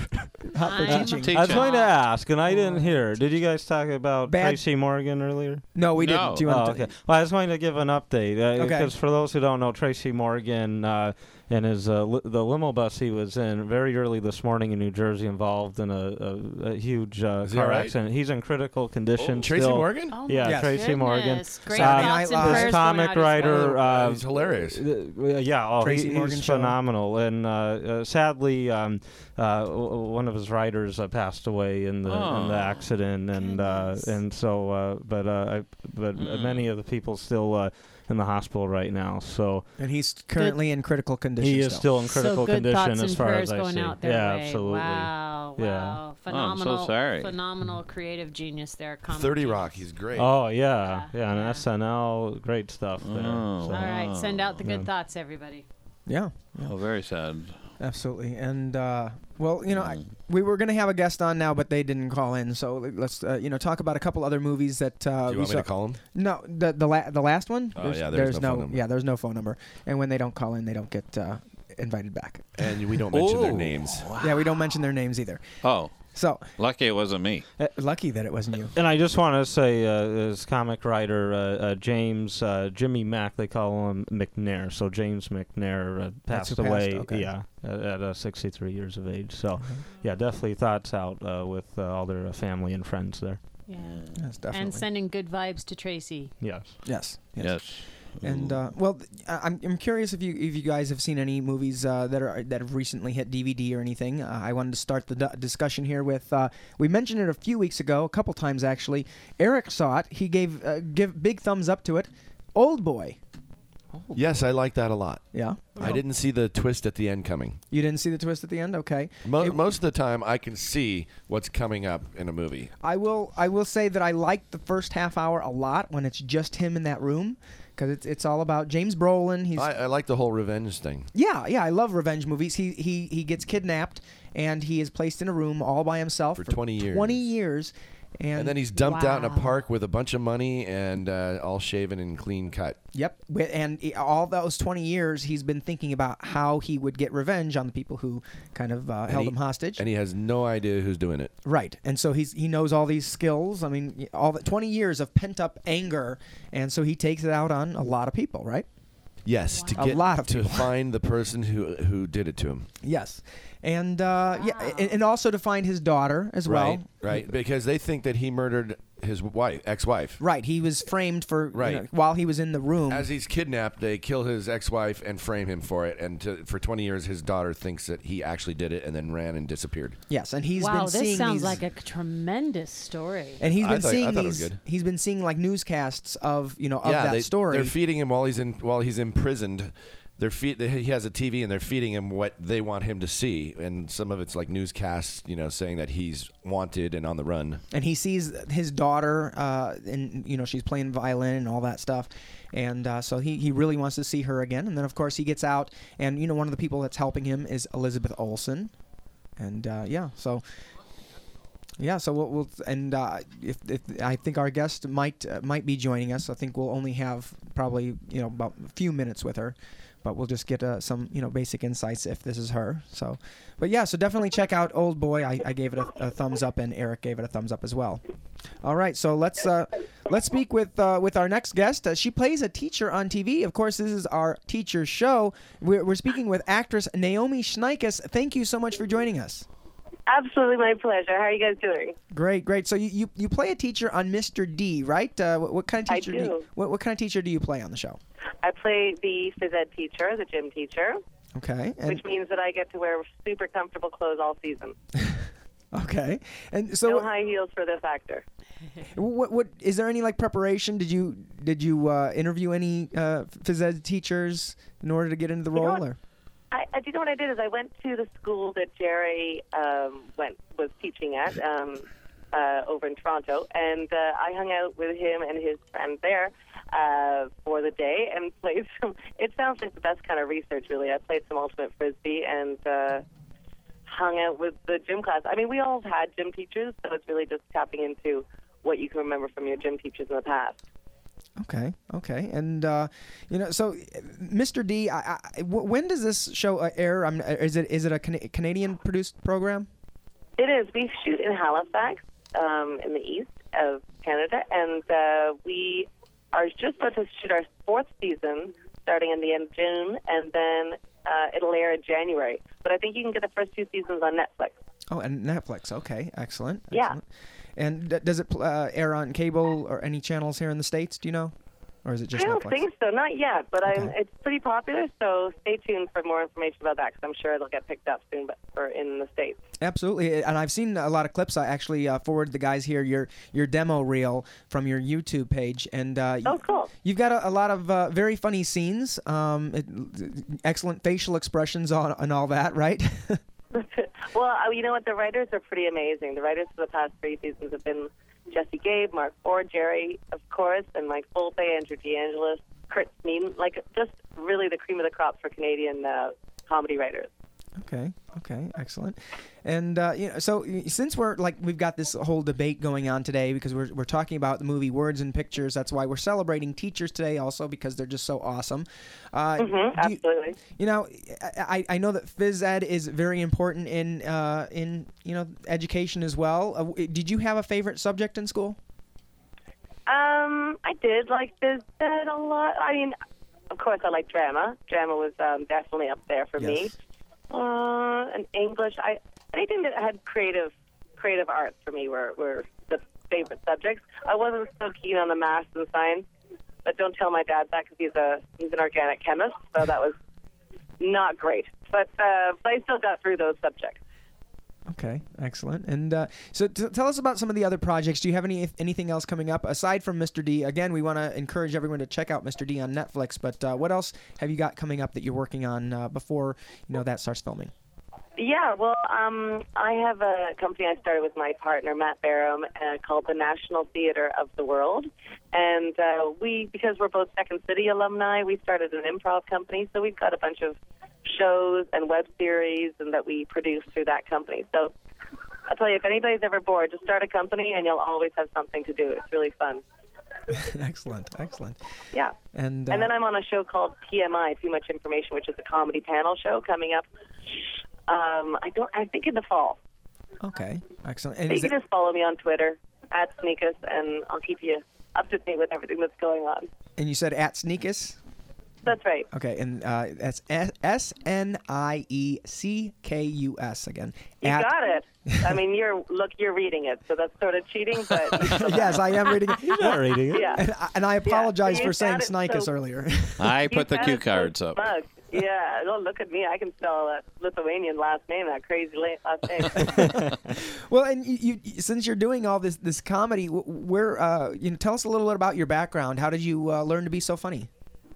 Hot for I'm- teaching. Teach- I was going to Teacher. ask, and I didn't hear. Did you guys talk about Bad- Tracy Morgan earlier? No, we No. didn't. Do you want Oh, to okay. Well, I was going to give an update Okay. because for those who don't know, Tracy Morgan uh, and his uh, li- the limo bus he was in very early this morning in New Jersey, involved in a, a, a huge uh, Is he car all right? accident. He's in critical condition. Oh, Tracy still. Morgan? Oh Yeah, my Yes. Tracy Morgan. goodness. Great Saturday thoughts Night and Live. prayers This going comic out his way. writer. Uh, He's hilarious. uh, yeah, oh, Tracy he, Morgan he's show. phenomenal. And uh, uh, sadly, um, uh, w- w- one of his writers uh, passed away in the in the Oh. accident, and uh, Goodness. and so, uh, but uh, I, but Mm. many of the people still uh, in the hospital right now. So And he's currently in critical condition. he is still in critical so good condition thoughts as and far prayers as I going see. out their yeah, way. absolutely. Wow, Yeah. wow. Oh, I'm so Phenomenal, sorry. phenomenal creative genius there. comic thirty genius. Rock. He's great. Oh yeah, Yeah, yeah, and yeah. S N L, great stuff there. Oh. So. All right, send out the good Yeah. thoughts, everybody. Yeah, Oh, very sad. absolutely. And uh, well, you know, I, we were going to have a guest on now, but they didn't call in. So let's uh, you know talk about a couple other movies that uh, Do you we want me saw. to call him? No, the the la- the last one. Oh, yeah, there's no phone number. yeah, there's no phone number. And when they don't call in, they don't get uh, invited back. And we don't mention their Oh. names. Yeah, we don't mention their names either. Oh, So lucky it wasn't me. uh, lucky that it wasn't you. And I just want to say, uh, as comic writer uh, uh, James uh, Jimmy Mack, they call him McNair. So James McNair uh, That's passed who passed, away, okay. yeah, at, at uh, sixty-three years of age. So, yeah, definitely thoughts out uh, with uh, all their uh, family and friends there. Yeah. Yes, definitely. And sending good vibes to Tracy. Yes. yes. Yes. And uh, well, th- I- I'm I'm curious if you if you guys have seen any movies uh, that are that have recently hit D V D or anything. Uh, I wanted to start the d- discussion here with uh, we mentioned it a few weeks ago, a couple times actually. Eric saw it. He gave uh, give big thumbs up to it. Old Boy. Yes, I like that a lot. Yeah. I didn't see the twist at the end coming. You didn't see the twist at the end. Okay. Mo- It- most of the time, I can see what's coming up in a movie. I will I will say that I liked the first half hour a lot when it's just him in that room because it's it's all about James Brolin. He's I, I like the whole revenge thing. yeah yeah I love revenge movies. He he he gets kidnapped and he is placed in a room all by himself For twenty years. Twenty years, and, And then he's dumped out in a Wow. park with a bunch of money and uh, all shaven and clean cut. yep. wi- And he- all those twenty years, he's been thinking about how he would get revenge on the people who kind of uh, held he- him hostage. And he has no idea who's doing it. Right, and so he's he knows all these skills. I mean, y- all the twenty years of pent up anger, and so he takes it out on a lot of people. Right. Yes, to A get lot of to people. find the person who who did it to him. Yes, and uh, yeah, Wow. and, and also to find his daughter as well. Right, right. Because they think that he murdered his wife, ex-wife. Right, he was framed for you Right. know, while he was in the room. As he's kidnapped, they kill his ex-wife and frame him for it. And to, for twenty years, his daughter thinks that he actually did it and then ran and disappeared. yes, and he's wow, been this seeing sounds these, like a tremendous story. and he's I been thought- I seeing thought it was these. good. He's been seeing like newscasts of you know of yeah, that they, story. They're feeding him while he's in while he's imprisoned. They're feed, they, he has a T V and they're feeding him what they want him to see, and some of it's like newscasts, you know, saying that he's wanted and on the run. and he sees his daughter, uh, and you know she's playing violin and all that stuff, and uh, so he, he really wants to see her again. And then of course he gets out, and you know one of the people that's helping him is Elizabeth Olsen, and uh, yeah, so yeah, so we'll, we'll and uh, if, if I think our guest might uh, might be joining us. I think we'll only have probably you know about a few minutes with her. But we'll just get uh, some, you know, basic insights if this is her. So, but yeah, so definitely check out Old Boy. I, I gave it a, a thumbs up, and Eric gave it a thumbs up as well. All right, so let's uh, let's speak with uh, with our next guest. Uh, she plays a teacher on T V. Of course, this is our teacher show. We're, we're speaking with actress Naomi Schneikes. Thank you so much for joining us. Absolutely my pleasure. How are you guys doing? Great, great. So you, you, you play a teacher on Mister D, right? Uh, what, what kind of I teacher do. do. you, what, what kind of teacher do you play on the show? I play the phys ed teacher, the gym teacher, Okay, and which means that I get to wear super comfortable clothes all season. okay, and so No high heels for this actor. What what is there any like preparation? Did you did you uh, interview any uh, phys ed teachers in order to get into the You know role? what? Or I, I, do you know what I did is I went to the school that Jerry um, went was teaching at um, uh, over in Toronto, and uh, I hung out with him and his friend there uh, for the day and played some. It sounds like the best kind of research, really. I played some ultimate frisbee and uh, hung out with the gym class. I mean, we all had gym teachers, so it's really just tapping into what you can remember from your gym teachers in the past. Okay, okay, and uh, you know, so Mister D, I, I, w- when does this show uh, air? I'm, is it is it a Can- Canadian produced program? It is. We shoot in Halifax, um, in the east of Canada, and uh, we are just about to shoot our fourth season, starting in the end of June, and then uh, it'll air in January. But I think you can get the first two seasons on Netflix. Oh, and Netflix. Okay, excellent. Yeah. excellent. And d- does it pl- uh, air on cable or any channels here in the States? Do you know, or is it just I don't Netflix? think so, not yet. But I'm, Okay. it's pretty popular, so stay tuned for more information about that, because I'm sure it'll get picked up soon, but for in the States. Absolutely, and I've seen a lot of clips. I actually uh, forwarded the guys here your your demo reel from your YouTube page, and uh, Oh, cool. you've got a, a lot of uh, very funny scenes, um, it, excellent facial expressions on and all that, right? Well, uh, you know what? The writers are pretty amazing. The writers for the past three seasons have been Jesse Gabe, Mark Ford, Jerry, of course, and Mike Volpe, Andrew DeAngelis, Kurt Smeeden, like just really the cream of the crop for Canadian uh, comedy writers. Okay. Okay. Excellent. And uh, you know, so y- since we're like we've got this whole debate going on today because we're we're talking about the movie Words and Pictures. That's why we're celebrating teachers today, also because they're just so awesome. Uh, hmm do you- absolutely. You know, I, I know that phys ed is very important in uh, in you know education as well. Uh, w- did you have a favorite subject in school? Um, I did like this ed a lot. I mean, of course, I like drama. Drama was um, definitely up there for me. Yes. Uh, and English, I anything that had creative creative arts for me were, were the favorite subjects. I wasn't so keen on the math and science, but don't tell my dad that because he's a he's an organic chemist, so that was not great. But uh, but I still got through those subjects. Okay, excellent. And uh, so, t- tell us about some of the other projects. Do you have any anything else coming up aside from Mister D? Again, we want to encourage everyone to check out Mister D on Netflix. But uh, what else have you got coming up that you're working on uh, before you know that starts filming? Yeah, well, um, I have a company I started with my partner, Matt Barham, uh, called the National Theater of the World. And uh, we, because we're both Second City alumni, we started an improv company. So we've got a bunch of shows and web series and that we produce through that company. So I'll tell you, if anybody's ever bored, just start a company and you'll always have something to do. It's really fun. Excellent, excellent. Yeah. And, uh, And then I'm on a show called T M I, Too Much Information, which is a comedy panel show coming up. Um, I don't. I think in the fall. okay, excellent. And You is can it, just follow me on Twitter at Sneakus, and I'll keep you up to date with everything that's going on. and you said at Sneakus? That's right. Okay, and uh, that's S N I E C K U S again. You At- got it. I mean, you're look, you're reading it, so that's sort of cheating, but yes, I am reading it. You're not reading it. yeah. And I, and I apologize so you for saying got it Snikus so- earlier. I put the You cue sounded so cards up. smug. Yeah, don't look at me. I can spell a Lithuanian last name, that crazy la- last name. Well, and you, you, since you're doing all this this comedy, wh- where uh, you know, tell us a little bit about your background. How did you uh, learn to be so funny?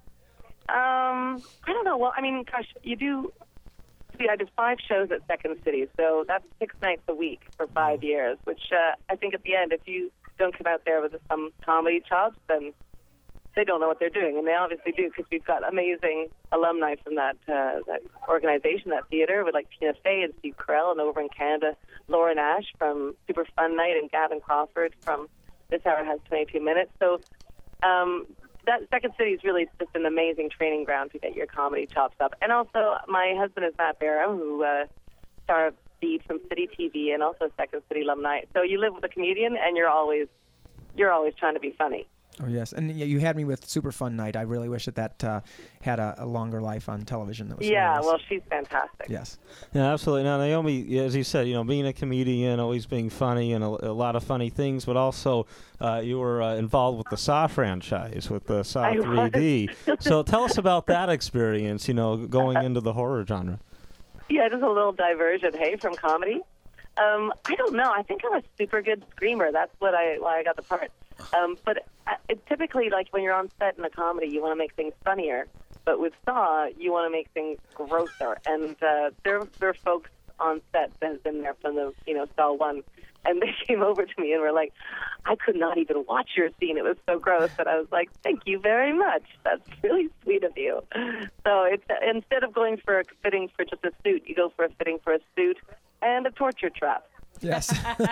Um, I don't know. Well, I mean, gosh, you do. See, I did five shows at Second City, so that's six nights a week for five years. Which uh, I think at the end, if you don't come out there with some comedy chops, then they don't know what they're doing, and they obviously do because we've got amazing alumni from that uh, that organization, that theater, with like Tina Fey and Steve Carell, and over in Canada, Laura Nash from Super Fun Night, and Gavin Crawford from This Hour Has twenty-two minutes. So. Um, That Second City is really just an amazing training ground to get your comedy chops up. And also, my husband is Matt Barham, who uh, star of Steve from City T V and also Second City alumni. So you live with a comedian, and you're always you're always trying to be funny. Oh yes, and y- you had me with Super Fun Night. I really wish that that uh, had a, a longer life on television. That was Yeah, hilarious. well, she's fantastic. Yes. Yeah, absolutely. Now, Naomi, as you said, you know, being a comedian, always being funny, and a, a lot of funny things, but also uh, you were uh, involved with the Saw franchise, with the Saw I three D. was. So tell us about that experience, you know, going into the horror genre. Yeah, just a little diversion, hey, from comedy. Um, I don't know. I think I'm a super good screamer. That's what I why I got the part. Um, but uh, it, typically, like when you're on set in a comedy, you want to make things funnier. But with Saw, you want to make things grosser. And uh, there, there are folks on set that have been there from the, you know, Saw one, and they came over to me and were like, "I could not even watch your scene. It was so gross." And I was like, "Thank you very much. That's really sweet of you." So it's instead of going for a fitting for just a suit, you go for a fitting for a suit and a torture trap. Yes.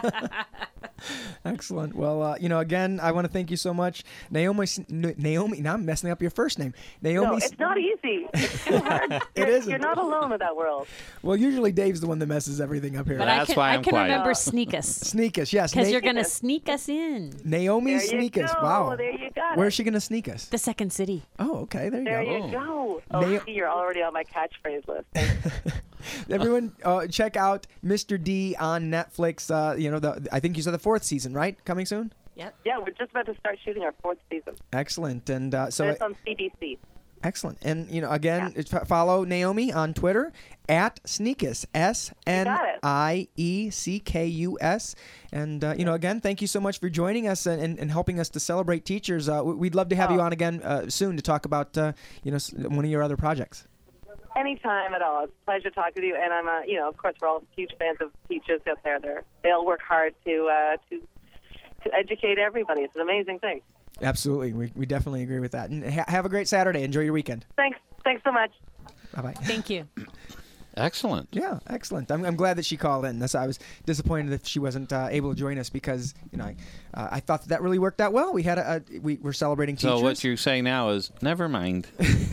Excellent. Well, uh, you know, again, I want to thank you so much, Naomi. S- N- Naomi. Now I'm messing up your first name, Naomi. No, it's not easy. It's too hard. It You're, isn't. You're not alone in that world. Well, usually Dave's the one that messes everything up here. But That's I can, why I I'm can quiet. remember Sneakus. Sneakus, yes. Because Na- you're going to sneak us in. Naomi There you Sneakus. go. Wow. There you got Where's it. she going to sneak us? The Second City. Oh, okay. There you There go. you go. Oh, Na- see, you're already on my catchphrase list. Everyone, uh, check out Mister D on Netflix. Uh, you know, the I think you said the fourth season, right? Coming soon. Yep. Yeah, we're just about to start shooting our fourth season. Excellent. And uh, so and it's on C B C. excellent. And you know, again, it's f- follow Naomi on Twitter at Sneakus, S N I E C K U S. And uh, you know, again, thank you so much for joining us and, and, and helping us to celebrate teachers. Uh, we- we'd love to have you Oh. on again uh, soon to talk about uh, you know s- one of your other projects. Anytime at all. It's a pleasure talking to you. And I'm, uh, you know, of course, we're all huge fans of teachers out there. They're, they all work hard to uh, to to educate everybody. It's an amazing thing. Absolutely, we we definitely agree with that. And ha- have a great Saturday. Enjoy your weekend. Thanks. Thanks so much. Bye bye. Thank you. Excellent. Yeah, excellent. I'm, I'm glad that she called in. That's, I was disappointed that she wasn't uh, able to join us because you know I, uh, I thought that, that really worked out well. We had a, a we were celebrating teachers. So what you say now is never mind.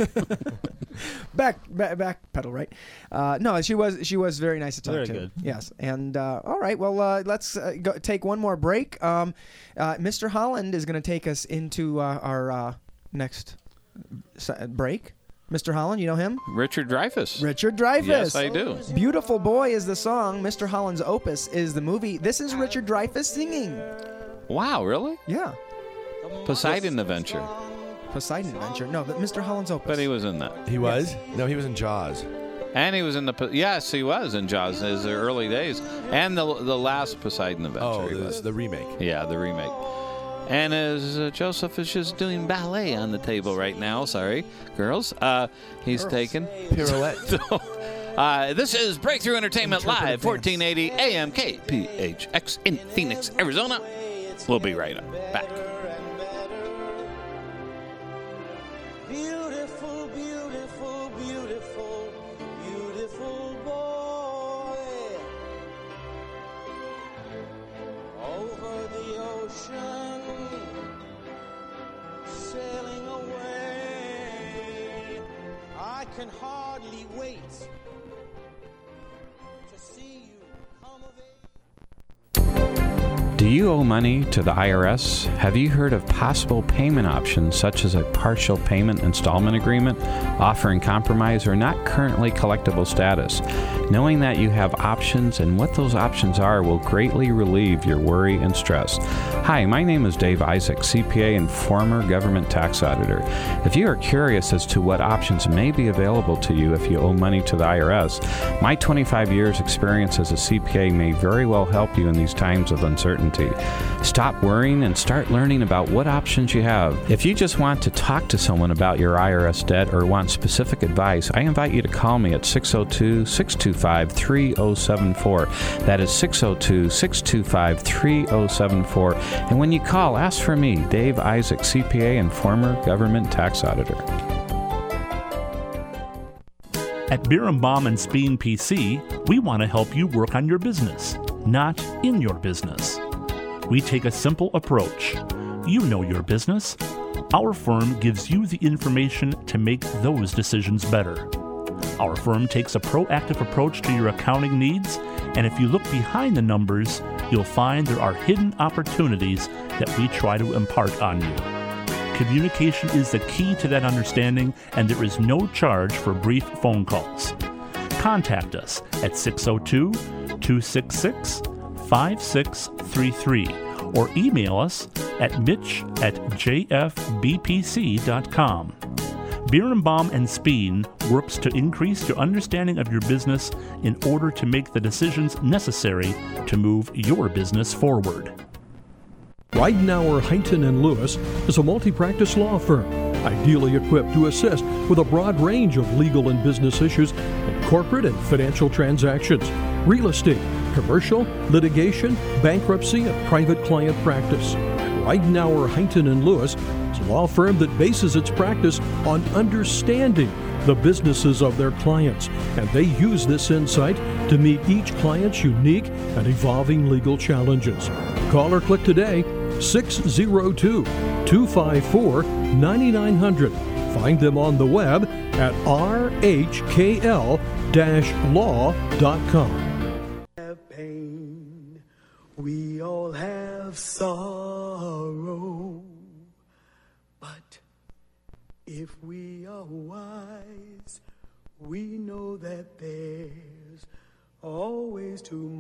back, back back pedal, right? Uh, no, she was she was very nice to talk Very to. good. Yes, and uh, all right. Well, uh, let's uh, go, take one more break. Um, uh, Mister Holland is going to take us into uh, our uh, next s- break. Mister Holland, you know him? Richard Dreyfuss. Richard Dreyfuss. Yes, I do. Beautiful Boy is the song. Mister Holland's Opus is the movie. This is Richard Dreyfuss singing. Wow, really? Yeah. Poseidon Adventure. Poseidon Adventure. No, but Mister Holland's Opus. But he was in that. He was? No, he was in Jaws. And he was in the Po- yes, he was in Jaws in his early days, and the the last Poseidon Adventure. Oh, he the, was. the remake. Yeah, the remake. And as uh, Joseph is just doing ballet on the table right now, sorry, girls, uh, he's Girls. taken. Pirouette. So, uh, this is Breakthrough Entertainment Interpretive Live, fourteen eighty A M K P H X in Phoenix, Arizona. We'll be right up, back. Beautiful, beautiful, beautiful, beautiful boy. Over the ocean, sailing away. I can hardly wait to see you come of age. Do you owe money to the I R S? Have you heard of possible payment options such as a partial payment installment agreement, offering compromise or not currently collectible status? Knowing that you have options and what those options are will greatly relieve your worry and stress. Hi, my name is Dave Isaac, C P A and former government tax auditor. If you are curious as to what options may be available to you if you owe money to the I R S, my twenty-five years experience as a C P A may very well help you in these times of uncertainty. Stop worrying and start learning about what options you have. If you just want to talk to someone about your I R S debt or want specific advice, I invite you to call me at six oh two, six two five, three oh seven four. That is six oh two, six two five, three oh seven four. And when you call, ask for me, Dave Isaac, C P A and former government tax auditor. At Birnbaum and Speen P C, we want to help you work on your business, not in your business. We take a simple approach. You know your business. Our firm gives you the information to make those decisions better. Our firm takes a proactive approach to your accounting needs, and if you look behind the numbers, you'll find there are hidden opportunities that we try to impart on you. Communication is the key to that understanding, and there is no charge for brief phone calls. Contact us at six oh two, two six six, five six three three or email us at mitch at j f b p c dot com. Birnbaum and Speen works to increase your understanding of your business in order to make the decisions necessary to move your business forward. Weidenauer, Heighton and Lewis is a multi-practice law firm, ideally equipped to assist with a broad range of legal and business issues in corporate and financial transactions, real estate, commercial, litigation, bankruptcy, and private client practice. Weidenauer, Heighton and Lewis is a law firm that bases its practice on understanding the businesses of their clients, and they use this insight to to meet each client's unique and evolving legal challenges. Call or click today, six oh two, two five four, nine nine hundred. Find them on the web at r h k l dash law dot com. Have pain, we all have sorrow, but if we are wise, we know that there's always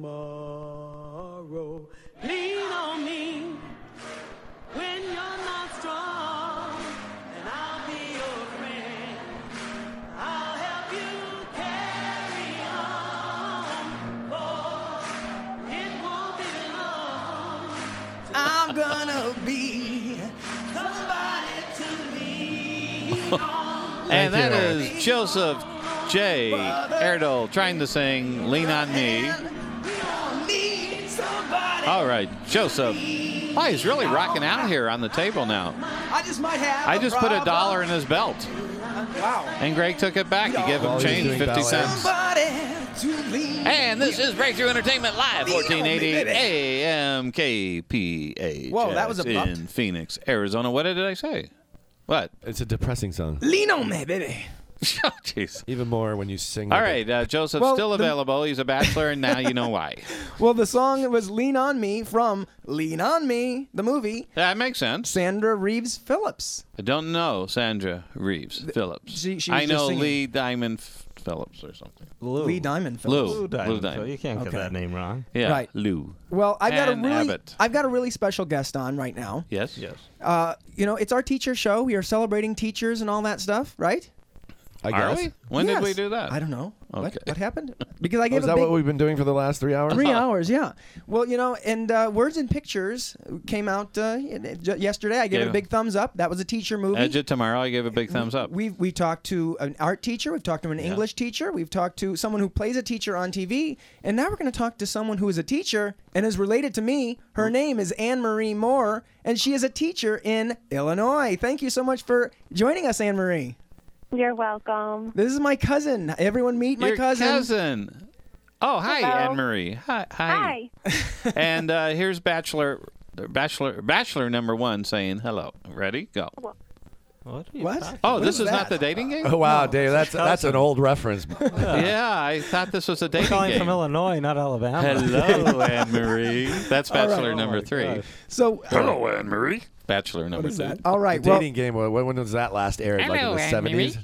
tomorrow. Lean on me when you're not strong, and I'll be your friend. I'll help you carry on, for it won't be long. I'm gonna be Somebody to lean on. And that is Joseph J. Erdel trying to sing Lean on Me. Need somebody. All right, Joseph. Oh, he's really rocking out here on the table now. I just might have. I just put a dollar in his belt. Wow. And Greg took it back. He gave him While he's change, doing fifty ballet. cents. Somebody to lean. And this is Breakthrough Entertainment Live, fourteen eighty A M K P H S Whoa, that was abrupt. in Phoenix, Arizona. What did I say? What? It's a depressing song. Lean on me, baby. Oh, jeez. Even more when you sing. All like right, uh, Joseph's Well, still the- available. He's a bachelor, and now you know why. Well, the song was "Lean on Me" from "Lean on Me," the movie. That makes sense. Sandra Reeves Phillips. I don't know Sandra Reeves Phillips. she- she was I just know singing. Lee Diamond F- Phillips or something. Lou. Lee Diamond Lou. Phillips. Lou Diamond. Lou Diamond. So you can't get Okay. that name wrong. Yeah, Right. Lou. Well, I've got a And really, Abbott. I've got a really special guest on right now. Yes, yes. Uh, you know, it's our teacher show. We are celebrating teachers and all that stuff, right? I Are guess. we? When did we Yes. do that? I don't know. What, Okay. what happened? Because I Oh, gave is a that big what we've been doing for the last three hours? three hours. Yeah. Well, you know, and uh, Words and Pictures came out uh, j- yesterday. I gave it Yeah. a big thumbs up. That was a teacher movie. Edge it tomorrow. I gave a big thumbs up. We've we talked to an art teacher. We've talked to an English teacher. We've talked to someone who plays a teacher on T V. And now we're going to talk to someone who is a teacher and is related to me. Her name is Anne Marie Moore, and she is a teacher in Illinois. Thank you so much for joining us, Anne Marie. You're welcome. This is my cousin. Everyone meet my Your cousin. cousin. Oh, hi, Hello. Anne Marie. Hi. Hi. Hi. And uh, here's Bachelor, Bachelor, Bachelor number one saying hello. Ready? Go. What? Are you What? talking Oh, What this is is not that? the dating game? Oh wow, Dave, that's that's an old reference. Yeah, I thought this was a dating Calling game. from Illinois, not Alabama. Hello, Anne Marie. That's All right. Bachelor Oh, number my three. gosh. So, uh, Hello, Anne Marie. Bachelor number what is two. that? All The right. Well, dating game. When, when was that last aired? like in Hello, the Anne seventies.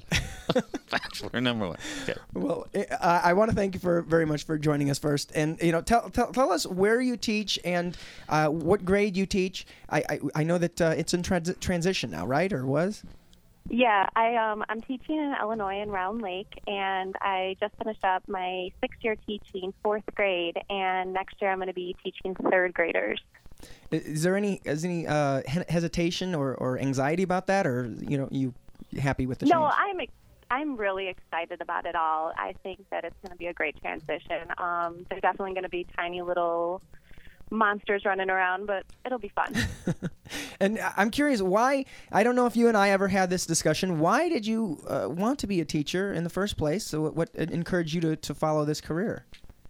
Bachelor number one. Okay. well, I, I want to thank you for very much for joining us first, and you know, tell tell, tell us where you teach and uh, what grade you teach. I I, I know that uh, it's in trans- transition now, right, or was? Yeah, I um I'm teaching in Illinois in Round Lake, and I just finished up my sixth year teaching fourth grade, and next year I'm going to be teaching third graders. Is, is there any is any uh, he- hesitation or, or anxiety about that, or you know, you happy with the No, change? I'm ex- I'm really excited about it all. I think that it's going to be a great transition. Um, there's definitely going to be tiny little monsters running around, but it'll be fun. And I- I'm curious why. I don't know if you and I ever had this discussion. Why did you uh, want to be a teacher in the first place? So what, what encouraged you to, to follow this career?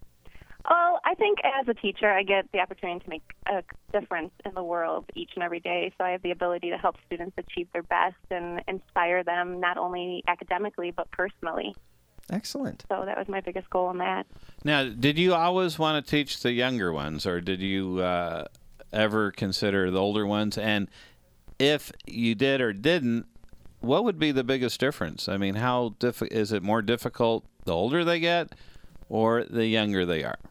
Well, I think as a teacher, I get the opportunity to make a difference in the world each and every day. So I have the ability to help students achieve their best and inspire them not only academically but personally. Excellent. So that was my biggest goal in that. Now, did you always want to teach the younger ones, or did you uh, ever consider the older ones? And if you did or didn't, what would be the biggest difference? I mean, how diff- is it more difficult the older they get or the younger they are?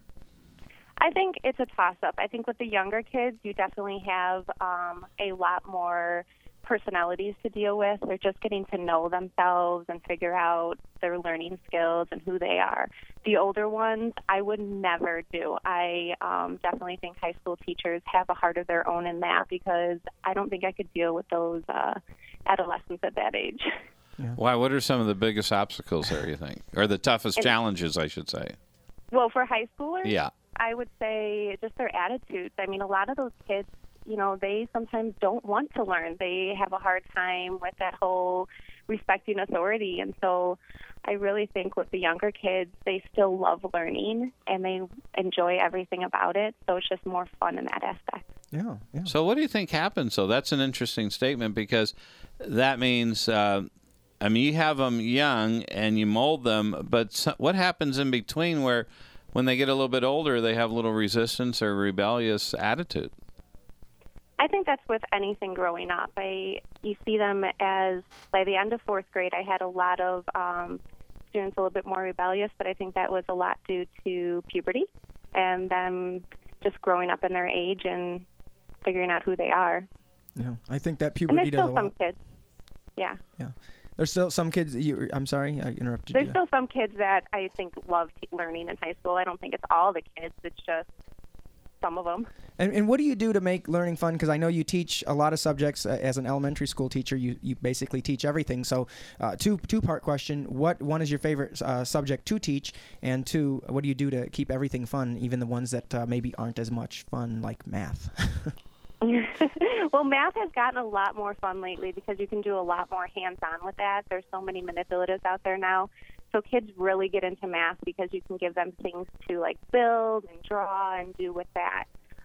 I think it's a toss-up. I think with the younger kids, you definitely have um, a lot more personalities to deal with. They're just getting to know themselves and figure out their learning skills and who they are. The older ones, I would never do. I um, definitely think high school teachers have a heart of their own in that, because I don't think I could deal with those uh, adolescents at that age. Why? What are some of the biggest obstacles there, you think? Or the toughest And- challenges, I should say? Well, for high schoolers, Yeah. I would say just their attitudes. I mean, a lot of those kids, you know, they sometimes don't want to learn. They have a hard time with that whole respecting authority. And so I really think with the younger kids, they still love learning and they enjoy everything about it. So it's just more fun in that aspect. Yeah, yeah. So what do you think happens? So that's an interesting statement because that means, uh, I mean, you have them young and you mold them, but so, what happens in between where when they get a little bit older, they have a little resistance or rebellious attitude? I think that's with anything growing up. I you see them as, by the end of fourth grade, I had a lot of um, students a little bit more rebellious, but I think that was a lot due to puberty and them just growing up in their age and figuring out who they are. Yeah, I think that And puberty there's does a still some lot. kids. Yeah. Yeah, there's still some kids. You, I'm sorry, I interrupted There's you. still some kids that I think love t- learning in high school. I don't think it's all the kids. It's just some of them. And, and what do you do to make learning fun? Because I know you teach a lot of subjects uh, as an elementary school teacher. You, you basically teach everything. So, uh, two two part question: what one is your favorite uh, subject to teach, and two, what do you do to keep everything fun, even the ones that uh, maybe aren't as much fun, like math? Well, math has gotten a lot more fun lately because you can do a lot more hands-on with that. There's so many manipulatives out there now. So kids really get into math because you can give them things to like build and draw and do with that.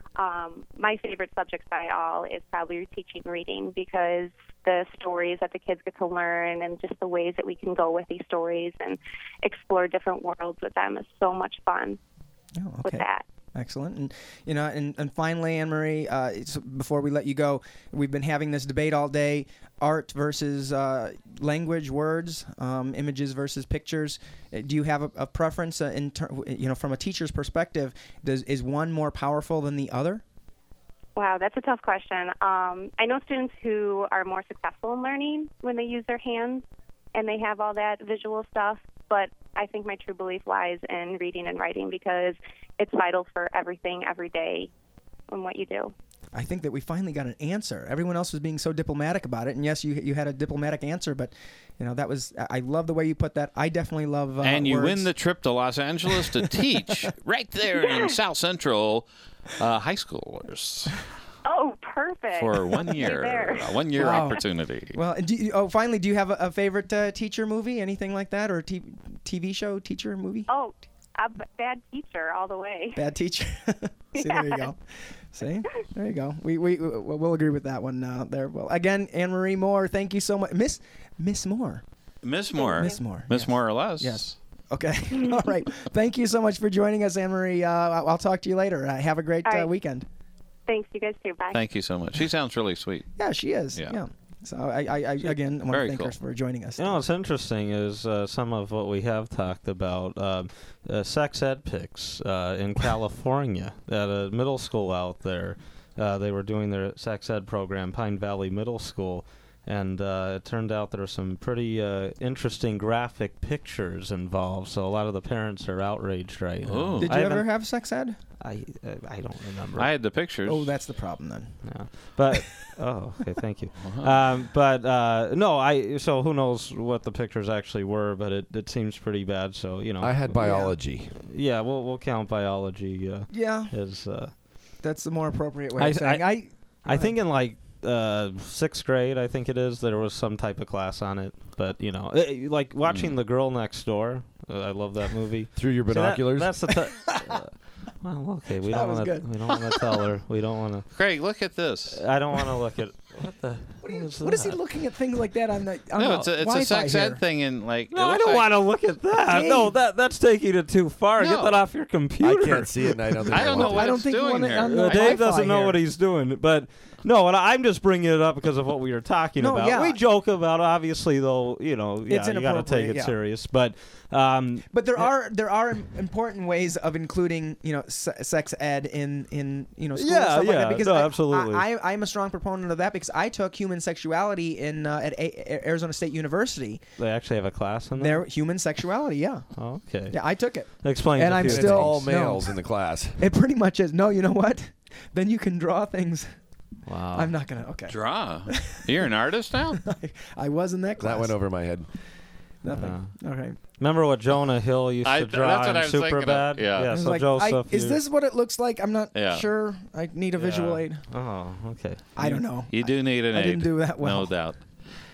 Um, my favorite subject by all is probably teaching reading because the stories that the kids get to learn and just the ways that we can go with these stories and explore different worlds with them is so much fun Oh, okay. with that. Excellent. And you know, and, and finally, Anne Marie, uh, it's, before we let you go, we've been having this debate all day: art versus uh, language, words, um, images versus pictures. Uh, Do you have a, a preference uh, in ter- you know, from a teacher's perspective? Does is one more powerful than the other? Wow, that's a tough question. Um, I know students who are more successful in learning when they use their hands and they have all that visual stuff, but I think my true belief lies in reading and writing because it's vital for everything, every day, in what you do. I think that we finally got an answer. Everyone else was being so diplomatic about it, and yes, you you had a diplomatic answer, but you know that was I love the way you put that. I definitely love. Uh, and you words. win the trip to Los Angeles to teach right there in South Central uh, high schoolers Oh, perfect. for one Right year, there. a one year Wow. opportunity. Well, do you, oh, finally, do you have a, a favorite uh, teacher movie, anything like that, or a t- T V show, teacher movie? Oh, a b- bad teacher all the way. Bad teacher. See, there you go. See, there you go. We we we'll we'll agree with that one uh, there. Well, again, Anne Marie Moore, thank you so much, Miss Miss Moore. Miss Moore. Miss Moore. Miss yes. More or less. Yes. Okay. All right. Thank you so much for joining us, Anne Marie. Uh, I'll I'll talk to you later. Uh, have a great All right. uh, weekend. Thanks, you guys too. Bye. Thank you so much. She sounds really sweet. Yeah, she is. Yeah. Yeah. So I, I, I again want Very to thank cool. her for joining us. You know what's interesting is uh, some of what we have talked about. Um, uh, sex ed pics uh, in California at a middle school out there. Uh, they were doing their sex ed program, Pine Valley Middle School, and uh, it turned out there were some pretty uh, interesting graphic pictures involved. So a lot of the parents are outraged right now. Ooh. Did I you ever haven't- have sex ed? I uh, I don't remember. I had the pictures. Oh, that's the problem then. No. But oh, okay, thank you. Um, but uh, no, I. So who knows what the pictures actually were? But it, it seems pretty bad. So you know, I had biology. Yeah, we'll we'll count biology. Uh, Yeah. as uh, That's the more appropriate way I- of saying. I- I, I think in like uh, sixth grade, I think it is, there was some type of class on it. But you know, eh, like watching The Girl Next Door. Uh, I love that movie. Through your See, that- binoculars? that's the. T- uh, well, okay, we That don't was want to. good. We don't want to tell her. We don't want to. Craig, look at this. I don't want to look at. What the? What, are you, is what is he that? looking at things like that on the on No, the it's a, it's Wi-Fi a sex here? ed thing, and like. No, it I looks don't like- want to look at that. No, Dave. that that's taking it too far. No. Get that off your computer. I can't see it, and I don't think I don't know want what I don't it's think you doing want it here. on Uh, the Dave Wi-Fi doesn't know here. what he's doing, but no, and I'm just bringing it up because of what we were talking No, about. yeah. We joke about, it, obviously, though. You know, yeah, It's you got to take inappropriate, it yeah. serious. But um, But there are there are im- important ways of including you know se- sex ed in in you know school and Yeah, stuff like yeah, that because no, I, absolutely. I, I I'm a strong proponent of that because I took human sexuality in uh, at a- Arizona State University. they actually have a class in There there. human sexuality, yeah, Oh, okay. yeah, I took it. Explains And a I'm few It's still- all things. no. males in the class. It pretty much is. No, you know what? Then you can draw things. Wow. I'm not gonna. Okay. Draw. You're an artist now? I was in that class. That went over my head. Nothing. Okay. Remember what Jonah Hill used I- to that's draw what in I was thinking of. Superbad? Yeah. I Yeah. was So like, I- Joseph, is you- this what it looks like? I'm not Yeah. sure. I need a visual Yeah. aid. Oh, okay. I don't know. You do need an I aid. didn't do that well. No doubt.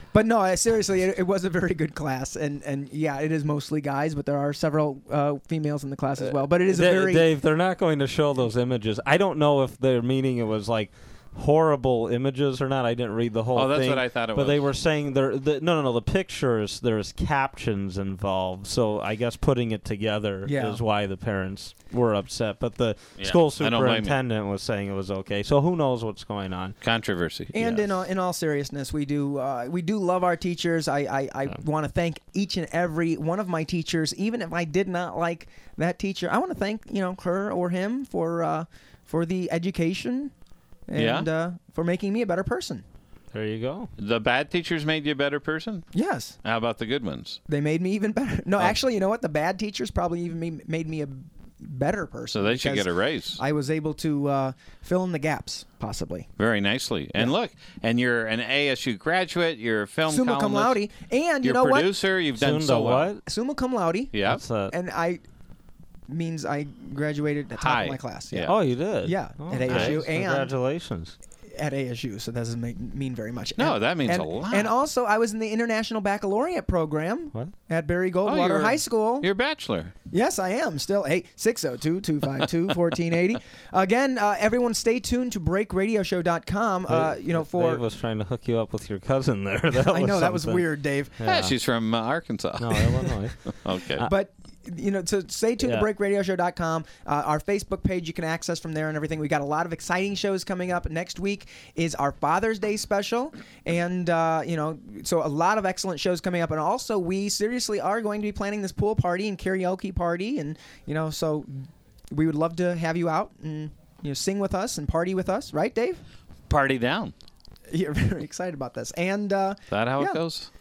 But no, I- seriously, it, it was a very good class, and, and yeah, it is mostly guys, but there are several uh, females in the class as well. But it is a Da- very Dave, they're not going to show those images. I don't know if they're meaning it was like horrible images or not. I didn't read the whole Oh, thing. that's what I thought it but was. they were saying there. The, no, no, no. The pictures, there's captions involved. So I guess putting it together Yeah. is why the parents were upset. But the Yeah, school I don't blame you. superintendent was saying it was okay. So who knows what's going on? Controversy. And in all, in all seriousness, we do uh, we do love our teachers. I I, I want to thank each and every one of my teachers, even if I did not like that teacher. I want to thank you know her or him for uh, for the education and Yeah. uh, for making me a better person. There you go. The bad teachers made you a better person? Yes, How about the good ones? they made me even better. No, Oh. actually, you know what? The bad teachers probably even made, made me a better person. So they should because get a raise. I was able to uh, fill in the gaps, possibly. Very nicely. And look, and you're an A S U graduate. You're a film Summa cum columnist. laude, and you You're know a what? producer. You've done Soon so to well. what? Summa cum laude. Yeah. What's that? And I means I graduated at the top High. of my class. Yeah. Oh, you did? Yeah, Oh, at A S U nice. and- Congratulations. At A S U, so that doesn't make, mean very much. No, And- that means and, a lot. And also, I was in the International Baccalaureate program What? at Barry Oh, Goldwater you're- High School. You're a bachelor. Yes, I am still. Hey, six oh two, two five two, one four eight oh. Again, uh, everyone stay tuned to break radio show dot com. Uh, you know, for Dave was trying to hook you up with your cousin there. That I know was that was something. weird, Dave. Yeah, she's from uh, Arkansas. No, Illinois. Okay. But you know, so stay tuned Yeah. to break radio show dot com. Uh, our Facebook page you can access from there and everything. We got a lot of exciting shows coming up. Next week is our Father's Day special, and uh, you know, so a lot of excellent shows coming up. And also, we seriously are going to be planning this pool party and karaoke party, and you know, so we would love to have you out and you know sing with us and party with us, right, Dave? Party down. You're very excited about this, and uh, Is that how yeah. it goes?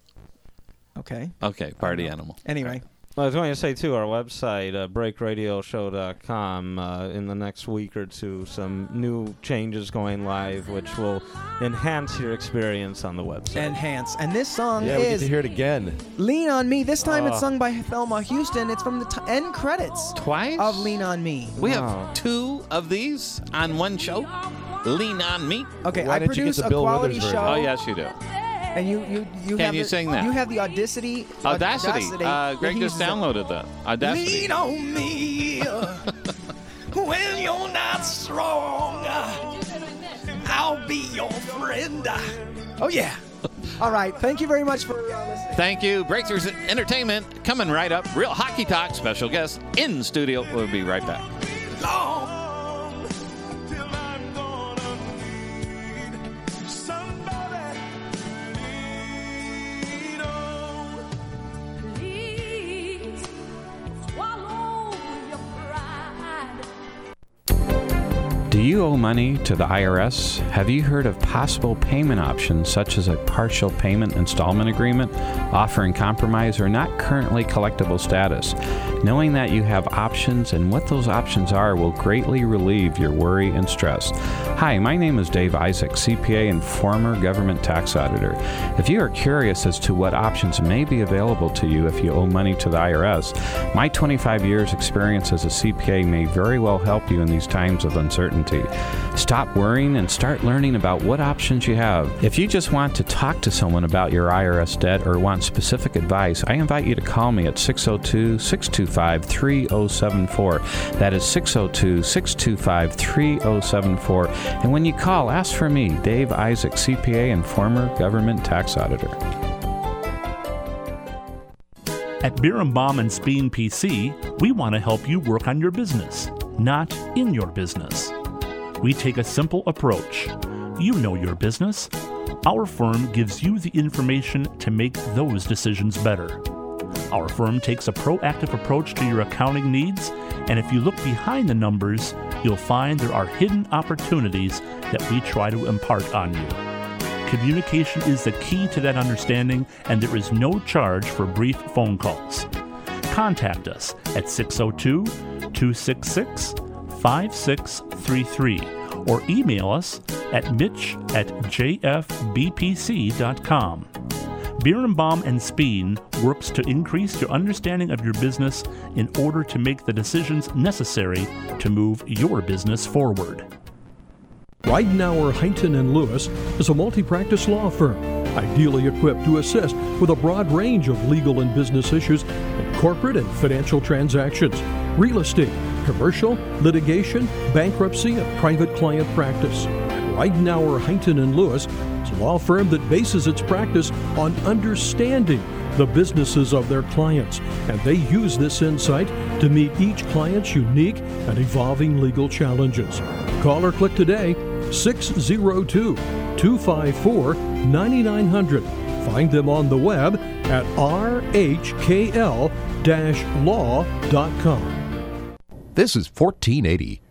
Okay. Okay, party animal. Anyway. Well, I was going to say, too, our website, uh, break radio show dot com, uh, in the next week or two, some new changes going live, which will enhance your experience on the website. Enhance. And this song Yeah, we get is to hear it again. Lean on Me. This time it's Oh. sung by Thelma Houston. It's from the t- end credits Twice? of Lean on Me. We Wow. have two of these on one show. Lean on me. Okay, Why I didn't you get produce the a Bill quality Withers show. version? Oh, yes, you do. And you, you, you Can have you the, sing that? You have the Audacity. Audacity. Uh, Greg just he's- downloaded that. Audacity. Lean on me when you're not strong. I'll be your friend. Oh yeah. All right. Thank you very much for uh, listening. Thank you. Breakthroughs Entertainment coming right up. Real Hockey Talk special guest in studio. We'll be right back. Long till I'm gonna need somebody to lean on. Please swallow your pride. Do you owe money to the I R S? Have you heard of possible payment options such as a partial payment installment agreement, offering compromise or not currently collectible status? Knowing that you have options and what those options are will greatly relieve your worry and stress. Hi, my name is Dave Isaac, C P A and former government tax auditor. If you are curious as to what options may be available to you if you owe money to the I R S, my twenty-five years experience as a C P A may very well help you in these times of uncertainty. Stop worrying and start learning about what options you have. If you just want to talk to someone about your I R S debt or want specific advice, I invite you to call me at six oh two, six two five, three oh seven four. That is six oh two, six two five, three oh seven four. And when you call, ask for me, Dave Isaac, C P A and former government tax auditor. At Birnbaum and Speen P C, we want to help you work on your business, not in your business. We take a simple approach. You know your business. Our firm gives you the information to make those decisions better. Our firm takes a proactive approach to your accounting needs, and if you look behind the numbers, you'll find there are hidden opportunities that we try to impart on you. Communication is the key to that understanding, and there is no charge for brief phone calls. Contact us at six oh two, two six six, five six three three or email us at mitch at j f b p c dot com. Birnbaum and Speen works to increase your understanding of your business in order to make the decisions necessary to move your business forward. Weidenauer, Heighton and Lewis is a multi-practice law firm, ideally equipped to assist with a broad range of legal and business issues in corporate and financial transactions, real estate, commercial, litigation, bankruptcy, and private client practice. Weidenauer, Heighton and Lewis is a law firm that bases its practice on understanding the businesses of their clients, and they use this insight to meet each client's unique and evolving legal challenges. Call or click today, six oh two, two five four, nine nine hundred. Find them on the web at r h k l dash law dot com. This is fourteen eighty.